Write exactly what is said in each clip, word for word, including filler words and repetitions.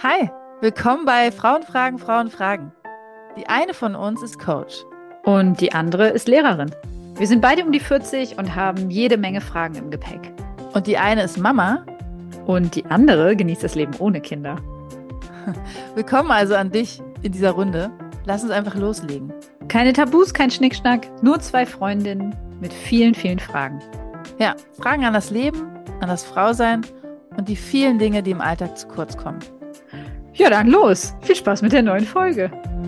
Hi, willkommen bei Frauen fragen, Frauen fragen. Die eine von uns ist Coach. Und die andere ist Lehrerin. Wir sind beide um die vierzig und haben jede Menge Fragen im Gepäck. Und die eine ist Mama. Und die andere genießt das Leben ohne Kinder. Willkommen also an dich in dieser Runde. Lass uns einfach loslegen. Keine Tabus, kein Schnickschnack, nur zwei Freundinnen mit vielen, vielen Fragen. Ja, Fragen an das Leben, an das Frausein und die vielen Dinge, die im Alltag zu kurz kommen. Ja, dann los. Viel Spaß mit der neuen Folge.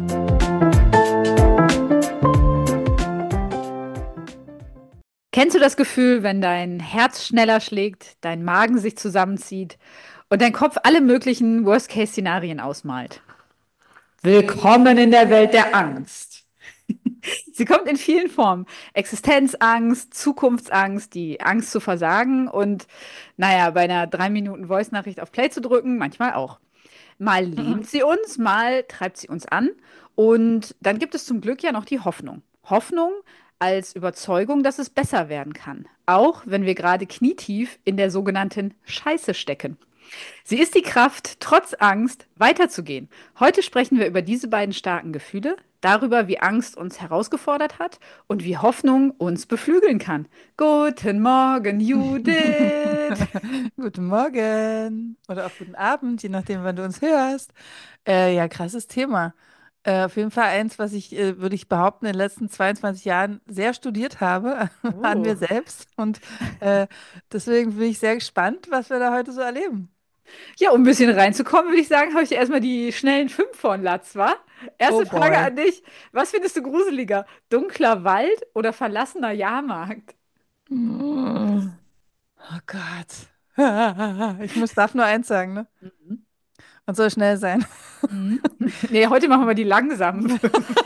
Kennst du das Gefühl, wenn dein Herz schneller schlägt, dein Magen sich zusammenzieht und dein Kopf alle möglichen Worst-Case-Szenarien ausmalt? Willkommen in der Welt der Angst. Sie kommt in vielen Formen. Existenzangst, Zukunftsangst, die Angst zu versagen und, naja, bei einer drei Minuten Voice-Nachricht auf Play zu drücken, manchmal auch. Mal lähmt sie uns, mal treibt sie uns an. Und dann gibt es zum Glück ja noch die Hoffnung. Hoffnung als Überzeugung, dass es besser werden kann. Auch wenn wir gerade knietief in der sogenannten Scheiße stecken. Sie ist die Kraft, trotz Angst weiterzugehen. Heute sprechen wir über diese beiden starken Gefühle, darüber, wie Angst uns herausgefordert hat und wie Hoffnung uns beflügeln kann. Guten Morgen, Judith. Guten Morgen oder auch guten Abend, je nachdem, wann du uns hörst. Äh, ja, krasses Thema. Äh, auf jeden Fall eins, was ich, äh, würde ich behaupten, in den letzten zweiundzwanzig Jahren sehr studiert habe an mir Oh. selbst. Und äh, deswegen bin ich sehr gespannt, was wir da heute so erleben. Ja, um ein bisschen reinzukommen, würde ich sagen, habe ich erstmal die schnellen fünf von Latz, wa? Oh Erste Frage boy. an dich. Was findest du gruseliger? Dunkler Wald oder verlassener Jahrmarkt? Mm. Oh Gott. Ich muss, darf nur eins sagen, ne? Mhm. Und soll schnell sein. Mhm. Nee, heute machen wir die langsamen fünf.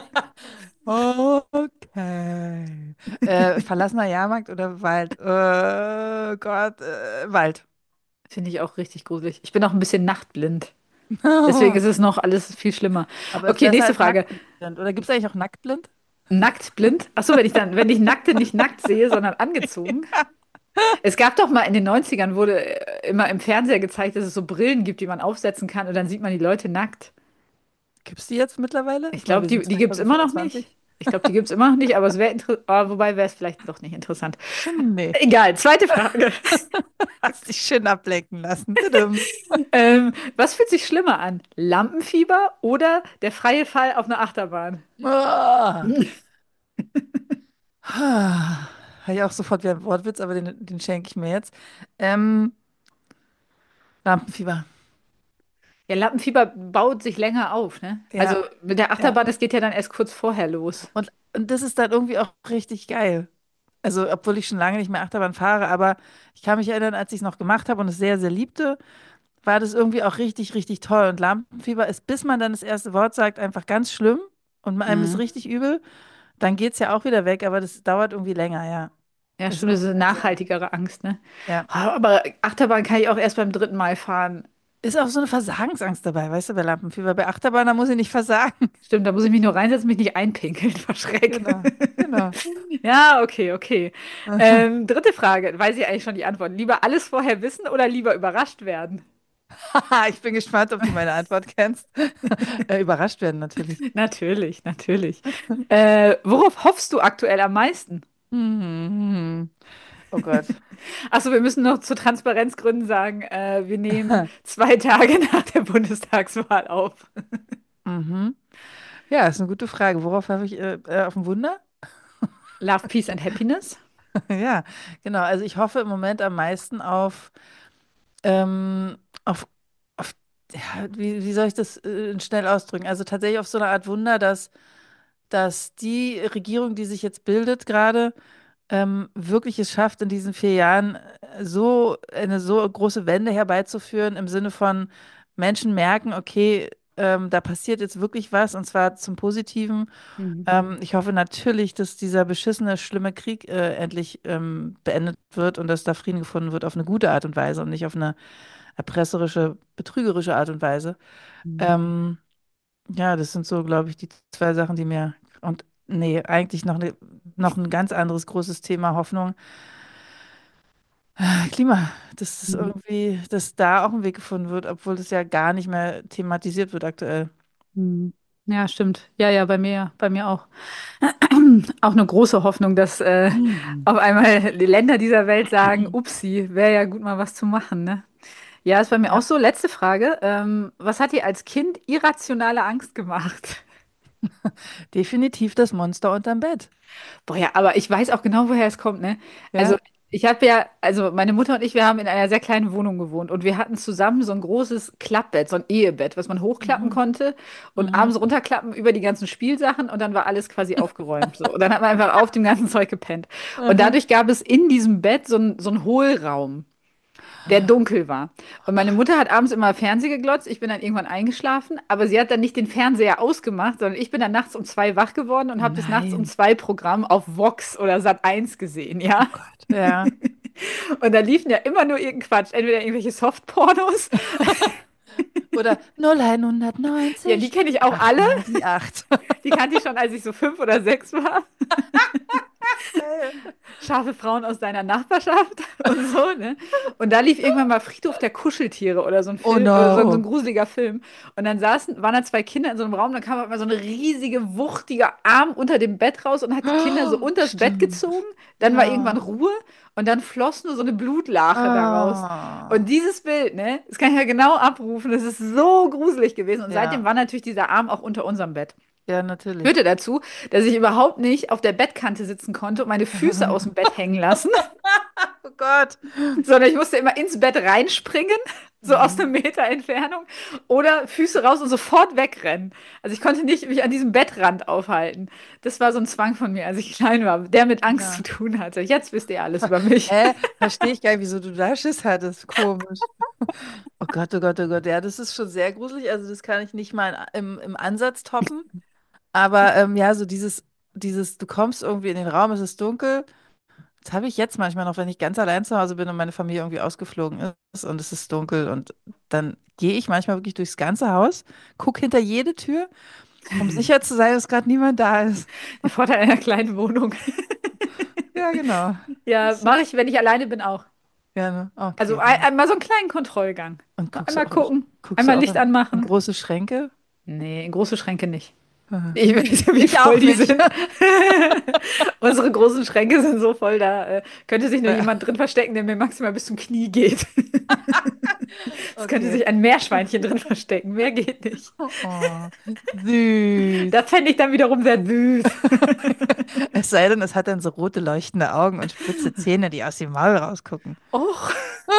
Okay. Äh, verlassener Jahrmarkt oder Wald? Äh, Gott, äh, Wald. Finde ich auch richtig gruselig. Ich bin auch ein bisschen nachtblind. Deswegen ist es noch alles viel schlimmer. Aber ist Okay, besser nächste als Frage. nacktblind. Oder gibt es eigentlich auch nacktblind? Nacktblind? Ach so, wenn ich dann, wenn ich Nackte nicht nackt sehe, sondern angezogen. Es gab doch mal in den Neunzigern wurde äh, immer im Fernseher gezeigt, dass es so Brillen gibt, die man aufsetzen kann und dann sieht man die Leute nackt. Gibt es die jetzt mittlerweile? Ich Ich meine, glaube, wir die, sind die gibt es immer noch zwanzig fünfundzwanzig. nicht. Ich glaube, die gibt es immer noch nicht, aber es wäre interessant. Wobei wäre es vielleicht doch nicht interessant. Nee. Egal, zweite Frage. Hast dich schön ablenken lassen. Tudum. Ähm, was fühlt sich schlimmer an? Lampenfieber oder der freie Fall auf einer Achterbahn? Ah. Ah. Habe ich auch sofort wieder einen Wortwitz, aber den, den schenke ich mir jetzt. Ähm, Lampenfieber. Ja, Lampenfieber baut sich länger auf, ne? Also Ja, mit der ja. Achterbahn, das geht ja dann erst kurz vorher los. Und, und das ist dann irgendwie auch richtig geil. Also, obwohl ich schon lange nicht mehr Achterbahn fahre, aber ich kann mich erinnern, als ich es noch gemacht habe und es sehr, sehr liebte, war das irgendwie auch richtig, richtig toll. Und Lampenfieber ist, bis man dann das erste Wort sagt, einfach ganz schlimm und einem ist Mhm. richtig übel. Dann geht es ja auch wieder weg, aber das dauert irgendwie länger, ja. Ja, Ist stimmt, das ist irgendwie eine sehr, sehr, nachhaltigere Angst, ne? ja. Aber Achterbahn kann ich auch erst beim dritten Mal fahren. Ist auch so eine Versagensangst dabei, weißt du, bei Lampenfieber. Bei Achterbahn, da muss ich nicht versagen. Stimmt, da muss ich mich nur reinsetzen, mich nicht einpinkeln vor Schreck. Genau, genau. Ja, okay, okay. Ähm, dritte Frage, weiß ich eigentlich schon die Antwort. Lieber alles vorher wissen oder lieber überrascht werden? Haha, ich bin gespannt, ob du meine Antwort kennst. Äh, überrascht werden natürlich. Natürlich, natürlich. Äh, worauf hoffst du aktuell am meisten? Mhm. Oh Gott. Achso, wir müssen noch zu Transparenzgründen sagen, äh, wir nehmen zwei Tage nach der Bundestagswahl auf. Mhm. Ja, ist eine gute Frage. Worauf habe ich äh, äh, auf ein Wunder? Love, Peace and Happiness. Ja, genau. Also ich hoffe im Moment am meisten auf, ähm, auf, auf ja, wie, wie soll ich das äh, schnell ausdrücken? Also tatsächlich auf so eine Art Wunder, dass, dass die Regierung, die sich jetzt bildet, gerade ähm, wirklich es schafft, in diesen vier Jahren äh, so eine so große Wende herbeizuführen, im Sinne von Menschen merken, okay, ähm, da passiert jetzt wirklich was und zwar zum Positiven. Mhm. Ähm, ich hoffe natürlich, dass dieser beschissene, schlimme Krieg äh, endlich ähm, beendet wird und dass da Frieden gefunden wird auf eine gute Art und Weise und nicht auf eine erpresserische, betrügerische Art und Weise. Mhm. Ähm, ja, das sind so, glaube ich, die zwei Sachen, die mir und nee, eigentlich noch, ne, noch ein ganz anderes großes Thema Hoffnung. Klima, dass das Mhm. irgendwie, dass da auch ein Weg gefunden wird, obwohl das ja gar nicht mehr thematisiert wird aktuell. Mhm. Ja, stimmt. Ja, ja, bei mir, bei mir auch. Auch eine große Hoffnung, dass äh, Mhm. auf einmal die Länder dieser Welt sagen, upsi, wäre ja gut mal was zu machen, ne? Ja, ist bei mir auch Ja, so. Letzte Frage. Ähm, was hat dir als Kind irrationale Angst gemacht? definitiv das Monster unterm Bett. Boah, ja, aber ich weiß auch genau, woher es kommt, ne? Also, Ja. ich habe ja, also meine Mutter und ich, wir haben in einer sehr kleinen Wohnung gewohnt und wir hatten zusammen so ein großes Klappbett, so ein Ehebett, was man hochklappen Mhm. konnte und Mhm. abends runterklappen über die ganzen Spielsachen und dann war alles quasi aufgeräumt. So. Und dann hat man einfach auf dem ganzen Zeug gepennt. Und Aha. dadurch gab es in diesem Bett so ein, so einen Hohlraum, der dunkel war. Oh Und meine Gott. Mutter hat abends immer Fernsehen geglotzt. Ich bin dann irgendwann eingeschlafen, aber sie hat dann nicht den Fernseher ausgemacht, sondern ich bin dann nachts um zwei wach geworden und habe das nachts um Nein. zwei Programm auf Vox oder Sat eins gesehen, Oh ja. Gott. Ja. Und da liefen ja immer nur irgendein Quatsch, entweder irgendwelche Softpornos, Oder ja, die null neunzig, kenne ich auch alle, achtmal die acht. die kannte ich schon, als ich so fünf oder sechs war. Geil. Scharfe Frauen aus deiner Nachbarschaft und so, ne? Und da lief irgendwann mal Friedhof der Kuscheltiere oder so ein Oh Film, oder so ein, so ein no. gruseliger Film. Und dann saßen, waren da zwei Kinder in so einem Raum, dann kam halt mal so eine riesige, wuchtige Arm unter dem Bett raus und hat die Kinder so Oh, unters Bett stimmt. gezogen. Dann war irgendwann Ja. Ruhe und dann floss nur so eine Blutlache daraus. Und Ah. dieses Bild, ne, das kann ich ja genau abrufen, das ist so gruselig gewesen. Und seitdem Ja. war natürlich dieser Arm auch unter unserem Bett. Ja, natürlich. Führte dazu, dass ich überhaupt nicht auf der Bettkante sitzen konnte und meine Füße aus dem Bett hängen lassen, Oh Gott. sondern ich musste immer ins Bett reinspringen, so aus einem Mhm. Meter Entfernung, oder Füße raus und sofort wegrennen. Also ich konnte nicht mich an diesem Bettrand aufhalten. Das war so ein Zwang von mir, als ich klein war, der mit Angst zu Ja. tun hatte. Jetzt wisst ihr alles über mich. Hä? Verstehe ich gar nicht, wieso du da Schiss hattest. Komisch. Oh Gott, oh Gott, oh Gott. Ja, das ist schon sehr gruselig. Also, das kann ich nicht mal im, im Ansatz toppen. Aber ähm, ja, so dieses, dieses, du kommst irgendwie in den Raum, es ist dunkel. Das habe ich jetzt manchmal noch, wenn ich ganz allein zu Hause bin und meine Familie irgendwie ausgeflogen ist und es ist dunkel. Und dann gehe ich manchmal wirklich durchs ganze Haus, gucke hinter jede Tür, um sicher zu sein, dass gerade niemand da ist. Der Vorteil einer kleinen Wohnung. Ja, genau. Ja, Das mache ist ich, wenn ich alleine bin, auch. gerne. Also Okay. ein, einmal so einen kleinen Kontrollgang. Und Mal guckst du einmal auch in, gucken, guckst du einmal auch Licht in, in anmachen. große Schränke? Nee, in große Schränke nicht. Aha. Ich weiß ja, wie Ich voll auch die nicht. sind. Unsere großen Schränke sind so voll, da äh, könnte sich nur Ja, jemand drin verstecken, der mir maximal bis zum Knie geht. Es könnte okay. sich ein Meerschweinchen drin verstecken. Mehr geht nicht. Oh, süß. Das fände ich dann wiederum sehr süß. Es sei denn, es hat dann so rote leuchtende Augen und spitze Zähne, die aus dem Maul rausgucken. Och,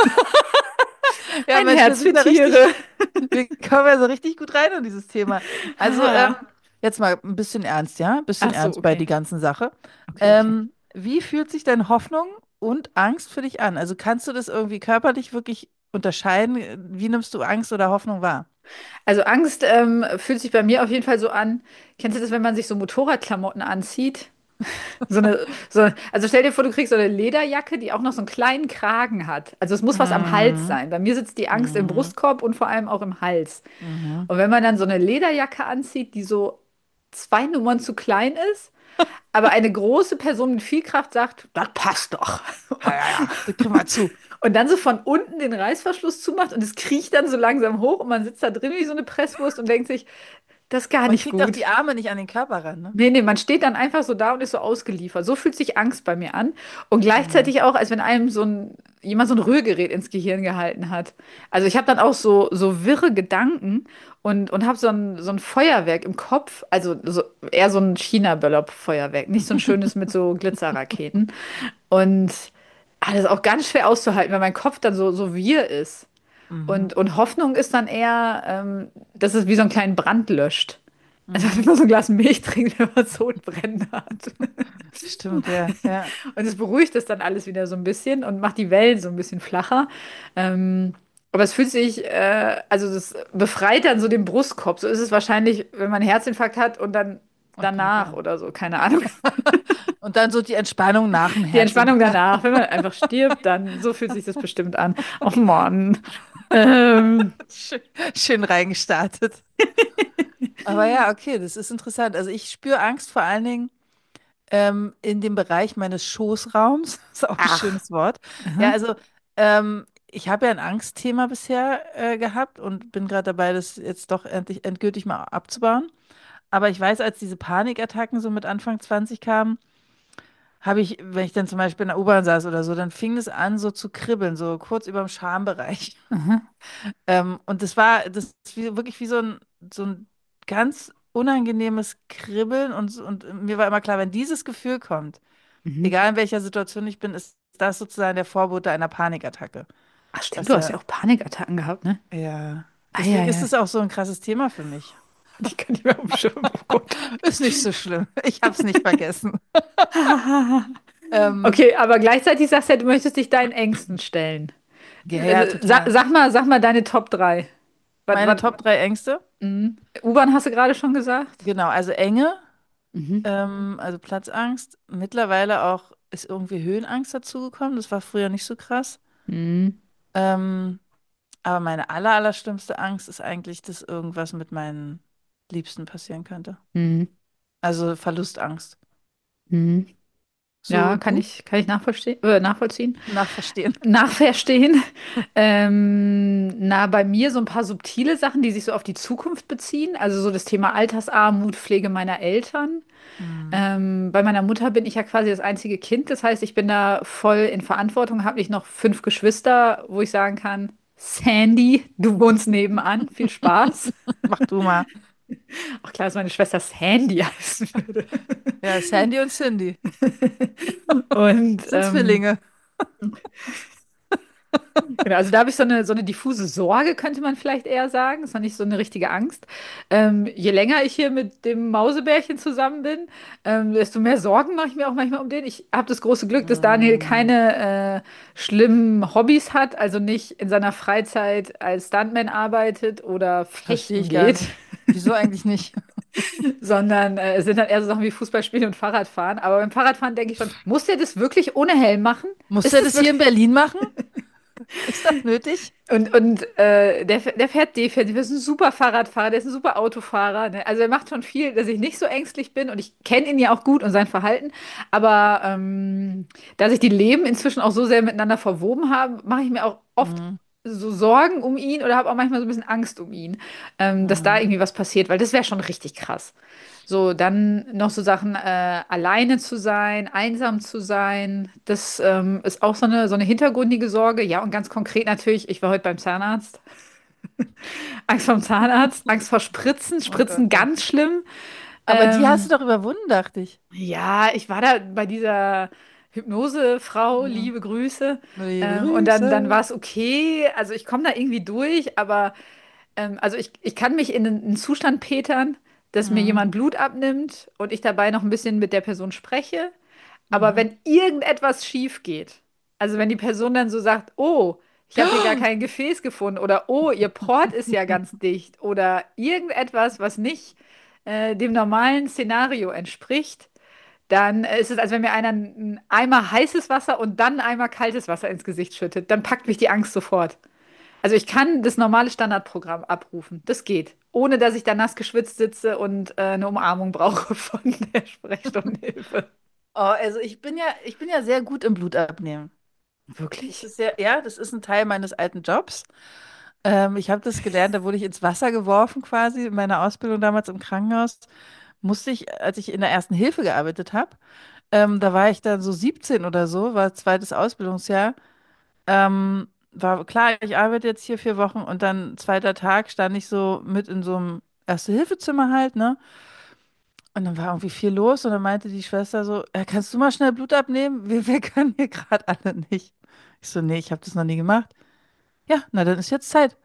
Ja, ein Mensch, wir Herz sind für da Tiere. richtig, wir kommen ja so richtig gut rein in dieses Thema. Also, ähm, Ah. jetzt mal ein bisschen ernst, ja? Ein bisschen Ach so, ernst bei die okay. ganzen Sache. Okay, okay. Ähm, wie fühlt sich denn Hoffnung und Angst für dich an? Also, kannst du das irgendwie körperlich wirklich unterscheiden? Wie nimmst du Angst oder Hoffnung wahr? Also Angst ähm, fühlt sich bei mir auf jeden Fall so an. Kennst du das, wenn man sich so Motorradklamotten anzieht? So eine, so, also stell dir vor, du kriegst so eine Lederjacke, die auch noch so einen kleinen Kragen hat. Also es muss was am Hals Mhm. sein. Bei mir sitzt die Angst im Mhm. Brustkorb und vor allem auch im Hals. Mhm. Und wenn man dann so eine Lederjacke anzieht, die so zwei Nummern zu klein ist, aber eine große Person mit viel Kraft sagt, das passt doch. Ja, ja, ja, das kriegen wir zu. Und dann so von unten den Reißverschluss zumacht und es kriecht dann so langsam hoch und man sitzt da drin wie so eine Presswurst und denkt sich, das ist gar Man nicht kriegt auch gut. die Arme nicht an den Körper ran, ne? Nee, nee, man steht dann einfach so da und ist so ausgeliefert. So fühlt sich Angst bei mir an. Und Mhm. gleichzeitig auch, als wenn einem so ein, jemand so ein Rührgerät ins Gehirn gehalten hat. Also ich habe dann auch so, so wirre Gedanken und, und habe so ein, so ein Feuerwerk im Kopf. Also so, eher so ein China-Böller-Feuerwerk. Nicht so ein schönes mit so Glitzerraketen. Und ah, das ist auch ganz schwer auszuhalten, weil mein Kopf dann so, so wirr ist. Mhm. Und, und Hoffnung ist dann eher, ähm, dass es wie so einen kleinen Brand löscht. Also wenn Mhm. man so ein Glas Milch trinkt, wenn man Sodbrennen hat. Stimmt, ja, ja. Und es beruhigt das dann alles wieder so ein bisschen und macht die Wellen so ein bisschen flacher. Ähm, aber es fühlt sich, äh, also das befreit dann so den Brustkorb. So ist es wahrscheinlich, wenn man einen Herzinfarkt hat und dann Okay, danach ja. oder so, keine Ahnung. Und dann so die Entspannung nach dem Die Entspannung Herzinfarkt. danach, wenn man einfach stirbt, dann so fühlt sich das bestimmt an. Oh Mann. Ähm, Schön, schön reingestartet. Aber ja, okay, das ist interessant. Also ich spüre Angst vor allen Dingen ähm, in dem Bereich meines Schoßraums. Ist auch ein ach. schönes Wort. Ja, Aha. also Ähm, ich habe ja ein Angstthema bisher äh, gehabt und bin gerade dabei, das jetzt doch endlich endgültig mal abzubauen. Aber ich weiß, als diese Panikattacken so mit Anfang zwanzig kamen, habe ich, wenn ich dann zum Beispiel in der U-Bahn saß oder so, dann fing es an, so zu kribbeln, so kurz über dem Schambereich. Aha. Ähm, und das war, das ist wie, wirklich wie so ein, so ein ganz unangenehmes Kribbeln und, und mir war immer klar, wenn dieses Gefühl kommt, Mhm. egal in welcher Situation ich bin, ist das sozusagen der Vorbote einer Panikattacke. Ach stimmt, Was du hast ja, ja auch Panikattacken gehabt, ne? ja, deswegen ist Eieiei. es auch so ein krasses Thema für mich. Die kann ich mir umschirmen. Oh Gott. Ist nicht so schlimm. Ich habe es nicht vergessen. Ähm, Okay, aber gleichzeitig sagst du ja, du möchtest dich deinen Ängsten stellen. ja, ja, Äh, Sag, total. sag mal, sag mal deine Top drei. Was, Meine was, Top drei Ängste, mhm. U-Bahn hast du gerade schon gesagt? genau, also Enge, Mhm. ähm, also Platzangst. Mittlerweile auch ist irgendwie Höhenangst dazugekommen. Das war früher nicht so krass. Mhm. Ähm, aber meine aller, allerschlimmste Angst ist eigentlich, dass irgendwas mit meinen Liebsten passieren könnte. Mhm. Also Verlustangst. Mhm. So, Ja, und kann du? ich, kann ich nachvollziehen, äh, nachvollziehen. Nachverstehen. Nachverstehen. Ähm, na, bei mir so ein paar subtile Sachen, die sich so auf die Zukunft beziehen. Also so das Thema Altersarmut, Pflege meiner Eltern. Hm. Ähm, bei meiner Mutter bin ich ja quasi das einzige Kind. Das heißt, ich bin da voll in Verantwortung, habe nicht noch fünf Geschwister, wo ich sagen kann, Sandy, du wohnst nebenan, viel Spaß. Mach du mal. Ach klar, dass meine Schwester Sandy heißen würde. Ja, Sandy und Cindy. Und Das sind ähm, Zwillinge. genau, also da habe ich so eine, so eine diffuse Sorge, könnte man vielleicht eher sagen. Das ist noch nicht so eine richtige Angst. Ähm, je länger ich hier mit dem Mausebärchen zusammen bin, ähm, desto mehr Sorgen mache ich mir auch manchmal um den. Ich habe das große Glück, dass Daniel Hm. keine äh, schlimmen Hobbys hat, also nicht in seiner Freizeit als Stuntman arbeitet oder Verstehe fechten ich gar geht, nicht. Wieso eigentlich nicht? sondern äh, es sind dann eher so Sachen wie Fußballspielen und Fahrradfahren. Aber beim Fahrradfahren denke ich schon, muss der das wirklich ohne Helm machen? Muss Ist er das das hier wirklich? in Berlin machen? Ist das nötig? Und, und äh, der, der fährt defensiv, ist ein super Fahrradfahrer, der ist ein super Autofahrer. Ne? Also er macht schon viel, dass ich nicht so ängstlich bin und ich kenne ihn ja auch gut und sein Verhalten. Aber ähm, da sich die Leben inzwischen auch so sehr miteinander verwoben haben, mache ich mir auch oft Hm. so Sorgen um ihn oder habe auch manchmal so ein bisschen Angst um ihn, ähm, dass da Hm. irgendwie was passiert, weil das wäre schon richtig krass. So, dann noch so Sachen, äh, alleine zu sein, einsam zu sein, das ähm, ist auch so eine, so eine hintergründige Sorge. Ja, und ganz konkret natürlich, ich war heute beim Zahnarzt. Angst vorm Zahnarzt, Angst vor Spritzen, Oh Gott, Spritzen ja. ganz schlimm. Aber die hast du Ähm, doch überwunden, dachte ich. ja, ich war da bei dieser Hypnosefrau, Ja. liebe Grüße. Liebe Ähm, und dann, dann Grüße. war es okay. Also ich komme da irgendwie durch, aber ähm, also ich, ich kann mich in einen einen Zustand petern, dass mir Hm. jemand Blut abnimmt und ich dabei noch ein bisschen mit der Person spreche. Aber Mhm. wenn irgendetwas schief geht, also wenn die Person dann so sagt, oh, ich habe hier gar kein Gefäß gefunden oder oh, ihr Port ist ja ganz dicht oder irgendetwas, was nicht äh, dem normalen Szenario entspricht, dann äh, ist es, als wenn mir einer einen Eimer heißes Wasser und dann einen Eimer kaltes Wasser ins Gesicht schüttet. Dann packt mich die Angst sofort. Also ich kann das normale Standardprogramm abrufen. Das geht. Ohne dass ich da nass geschwitzt sitze und äh, eine Umarmung brauche von der Sprechstundenhilfe. Oh, also ich bin ja, ich bin ja sehr gut im Blutabnehmen. Das Wirklich? ist ja, ja, das ist ein Teil meines alten Jobs. Ähm, ich habe das gelernt, da wurde ich ins Wasser geworfen quasi in meiner Ausbildung damals im Krankenhaus. Musste ich, als ich in der ersten Hilfe gearbeitet habe, ähm, da war ich dann so siebzehn oder so, war zweites Ausbildungsjahr. Ähm, war klar, ich arbeite jetzt hier vier Wochen und dann zweiter Tag stand ich so mit in so einem Erste-Hilfe-Zimmer halt, ne? Und dann war irgendwie viel los und dann meinte die Schwester so, äh, kannst du mal schnell Blut abnehmen? Wir, wir können hier gerade alle nicht. Ich so, nee, ich habe das noch nie gemacht. Ja, na dann ist jetzt Zeit.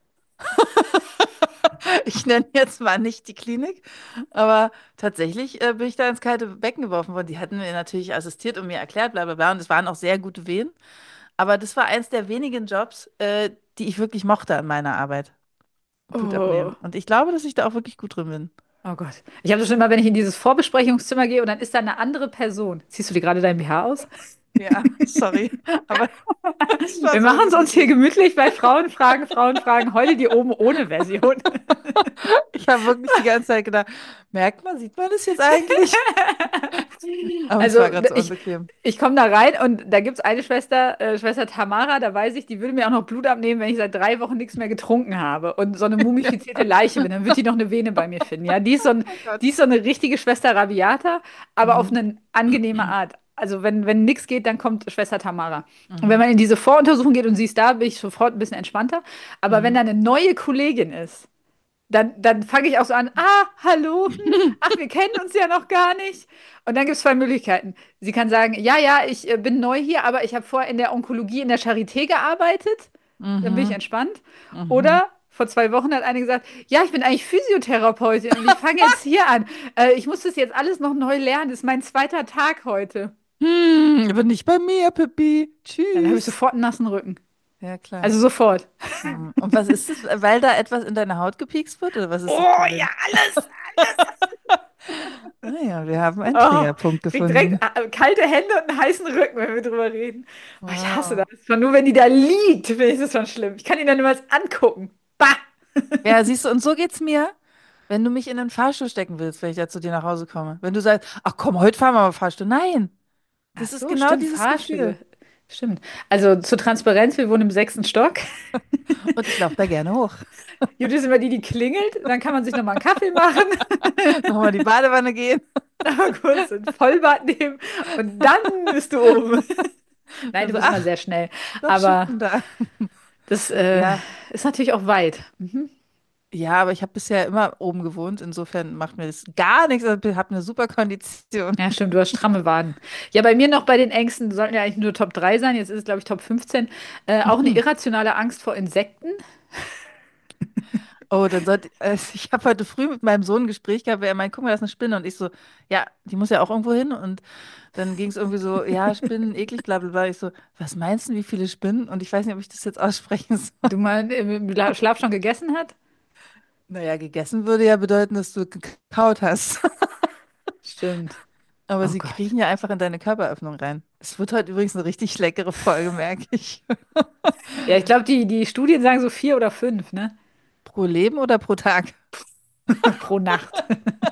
Ich nenne jetzt mal nicht die Klinik, aber tatsächlich äh, bin ich da ins kalte Becken geworfen worden. Die hatten mir natürlich assistiert und mir erklärt, bla bla bla. Und es waren auch sehr gute Wehen. Aber das war eins der wenigen Jobs, äh, die ich wirklich mochte an meiner Arbeit. Blut Oh, abnehmen. Und ich glaube, dass ich da auch wirklich gut drin bin. oh Gott. Ich habe das schon immer, wenn ich in dieses Vorbesprechungszimmer gehe und dann ist da eine andere Person. Ziehst du dir gerade dein B H aus? Ja, sorry. Aber es war Wir so machen es uns hier unangenehm. gemütlich bei Frauenfragen, Frauenfragen. Heute die oben ohne Version. Ich habe wirklich die ganze Zeit gedacht, merkt man, sieht man das jetzt eigentlich? Aber es Also war gerade so ich, unbequem. ich komme da rein und da gibt es eine Schwester, äh, Schwester Tamara, da weiß ich, die würde mir auch noch Blut abnehmen, wenn ich seit drei Wochen nichts mehr getrunken habe und so eine mumifizierte Leiche bin. Dann wird die noch eine Vene bei mir finden. Ja, die ist so ein, Oh Gott. die ist so eine richtige Schwester Rabiata, aber auf Mhm. eine angenehme Art. Also wenn, wenn nichts geht, dann kommt Schwester Tamara. Und wenn Mhm. man in diese Voruntersuchung geht und sie ist da, bin ich sofort ein bisschen entspannter. Aber wenn Mhm. da eine neue Kollegin ist, dann, dann fange ich auch so an, ah, hallo, hm, ach, wir kennen uns ja noch gar nicht. Und dann gibt es zwei Möglichkeiten. Sie kann sagen, ja, ja, ich äh, bin neu hier, aber ich habe vorher in der Onkologie in der Charité gearbeitet. Dann bin ich Mhm. entspannt. Mhm. Oder vor zwei Wochen hat eine gesagt, ja, ich bin eigentlich Physiotherapeutin und ich fange jetzt hier an. Äh, ich muss das jetzt alles noch neu lernen. Das ist mein zweiter Tag heute. Hm, aber nicht bei mir, Pippi. Dann habe ich Tschüss. sofort einen nassen Rücken. Ja, klar. Also sofort. Hm. Und was ist es, weil da etwas in deine Haut gepiekst wird, oder was ist das Oh ja, Problem? alles, alles. Naja, wir haben einen Oh, Triggerpunkt krieg direkt gefunden. äh, kalte Hände und einen heißen Rücken, wenn wir drüber reden. Oh, ich hasse das. Wow. Schon nur wenn die da liegt, finde ich das schon schlimm. Ich kann ihn dann niemals angucken. Bah! Ja, siehst du, und so geht's mir, wenn du mich in den Fahrstuhl stecken willst, wenn ich da zu dir nach Hause komme. Wenn du sagst, ach komm, heute fahren wir mal Fahrstuhl. Nein, Ach das ist so, genau stimmt, dieses Gefühl. Fahrstühle. Stimmt. Also zur Transparenz, wir wohnen im sechsten Stock. Und ich laufe da gerne hoch. Judith ist immer die, die klingelt. Dann kann man sich nochmal einen Kaffee machen, Nochmal in die Badewanne gehen. aber kurz ein Vollbad nehmen und dann bist du oben. Nein, du Also, bist immer ach, sehr schnell. doch schon Aber da. das äh, Ja, ist natürlich auch weit. Mhm. ja, aber ich habe bisher immer oben gewohnt. Insofern macht mir das gar nichts. Ich habe eine super Kondition. Ja, stimmt, du hast stramme Waden. Ja, bei mir noch bei den Ängsten, sollten ja eigentlich nur Top drei sein, jetzt ist es, glaube ich, Top fünfzehn. Äh, auch eine irrationale Angst vor Insekten. Oh, dann sollte, äh, ich habe heute früh mit meinem Sohn ein Gespräch gehabt, weil er meint, guck mal, da ist eine Spinne. Und ich so, ja, die muss ja auch irgendwo hin. Und dann ging es irgendwie so, ja, Spinnen, eklig, bla bla bla. Ich so, was meinst du, wie viele Spinnen? Und ich weiß nicht, ob ich das jetzt aussprechen soll. Du mal im Bla- Schlaf schon gegessen hat? Naja, gegessen würde ja bedeuten, dass du gekaut hast. Stimmt. Aber Oh sie Gott. kriechen ja einfach in deine Körperöffnung rein. Es wird heute übrigens eine richtig leckere Folge, merke ich. Ja, ich glaube, die, die Studien sagen so vier oder fünf, ne? Pro Leben oder pro Tag? Pro Nacht.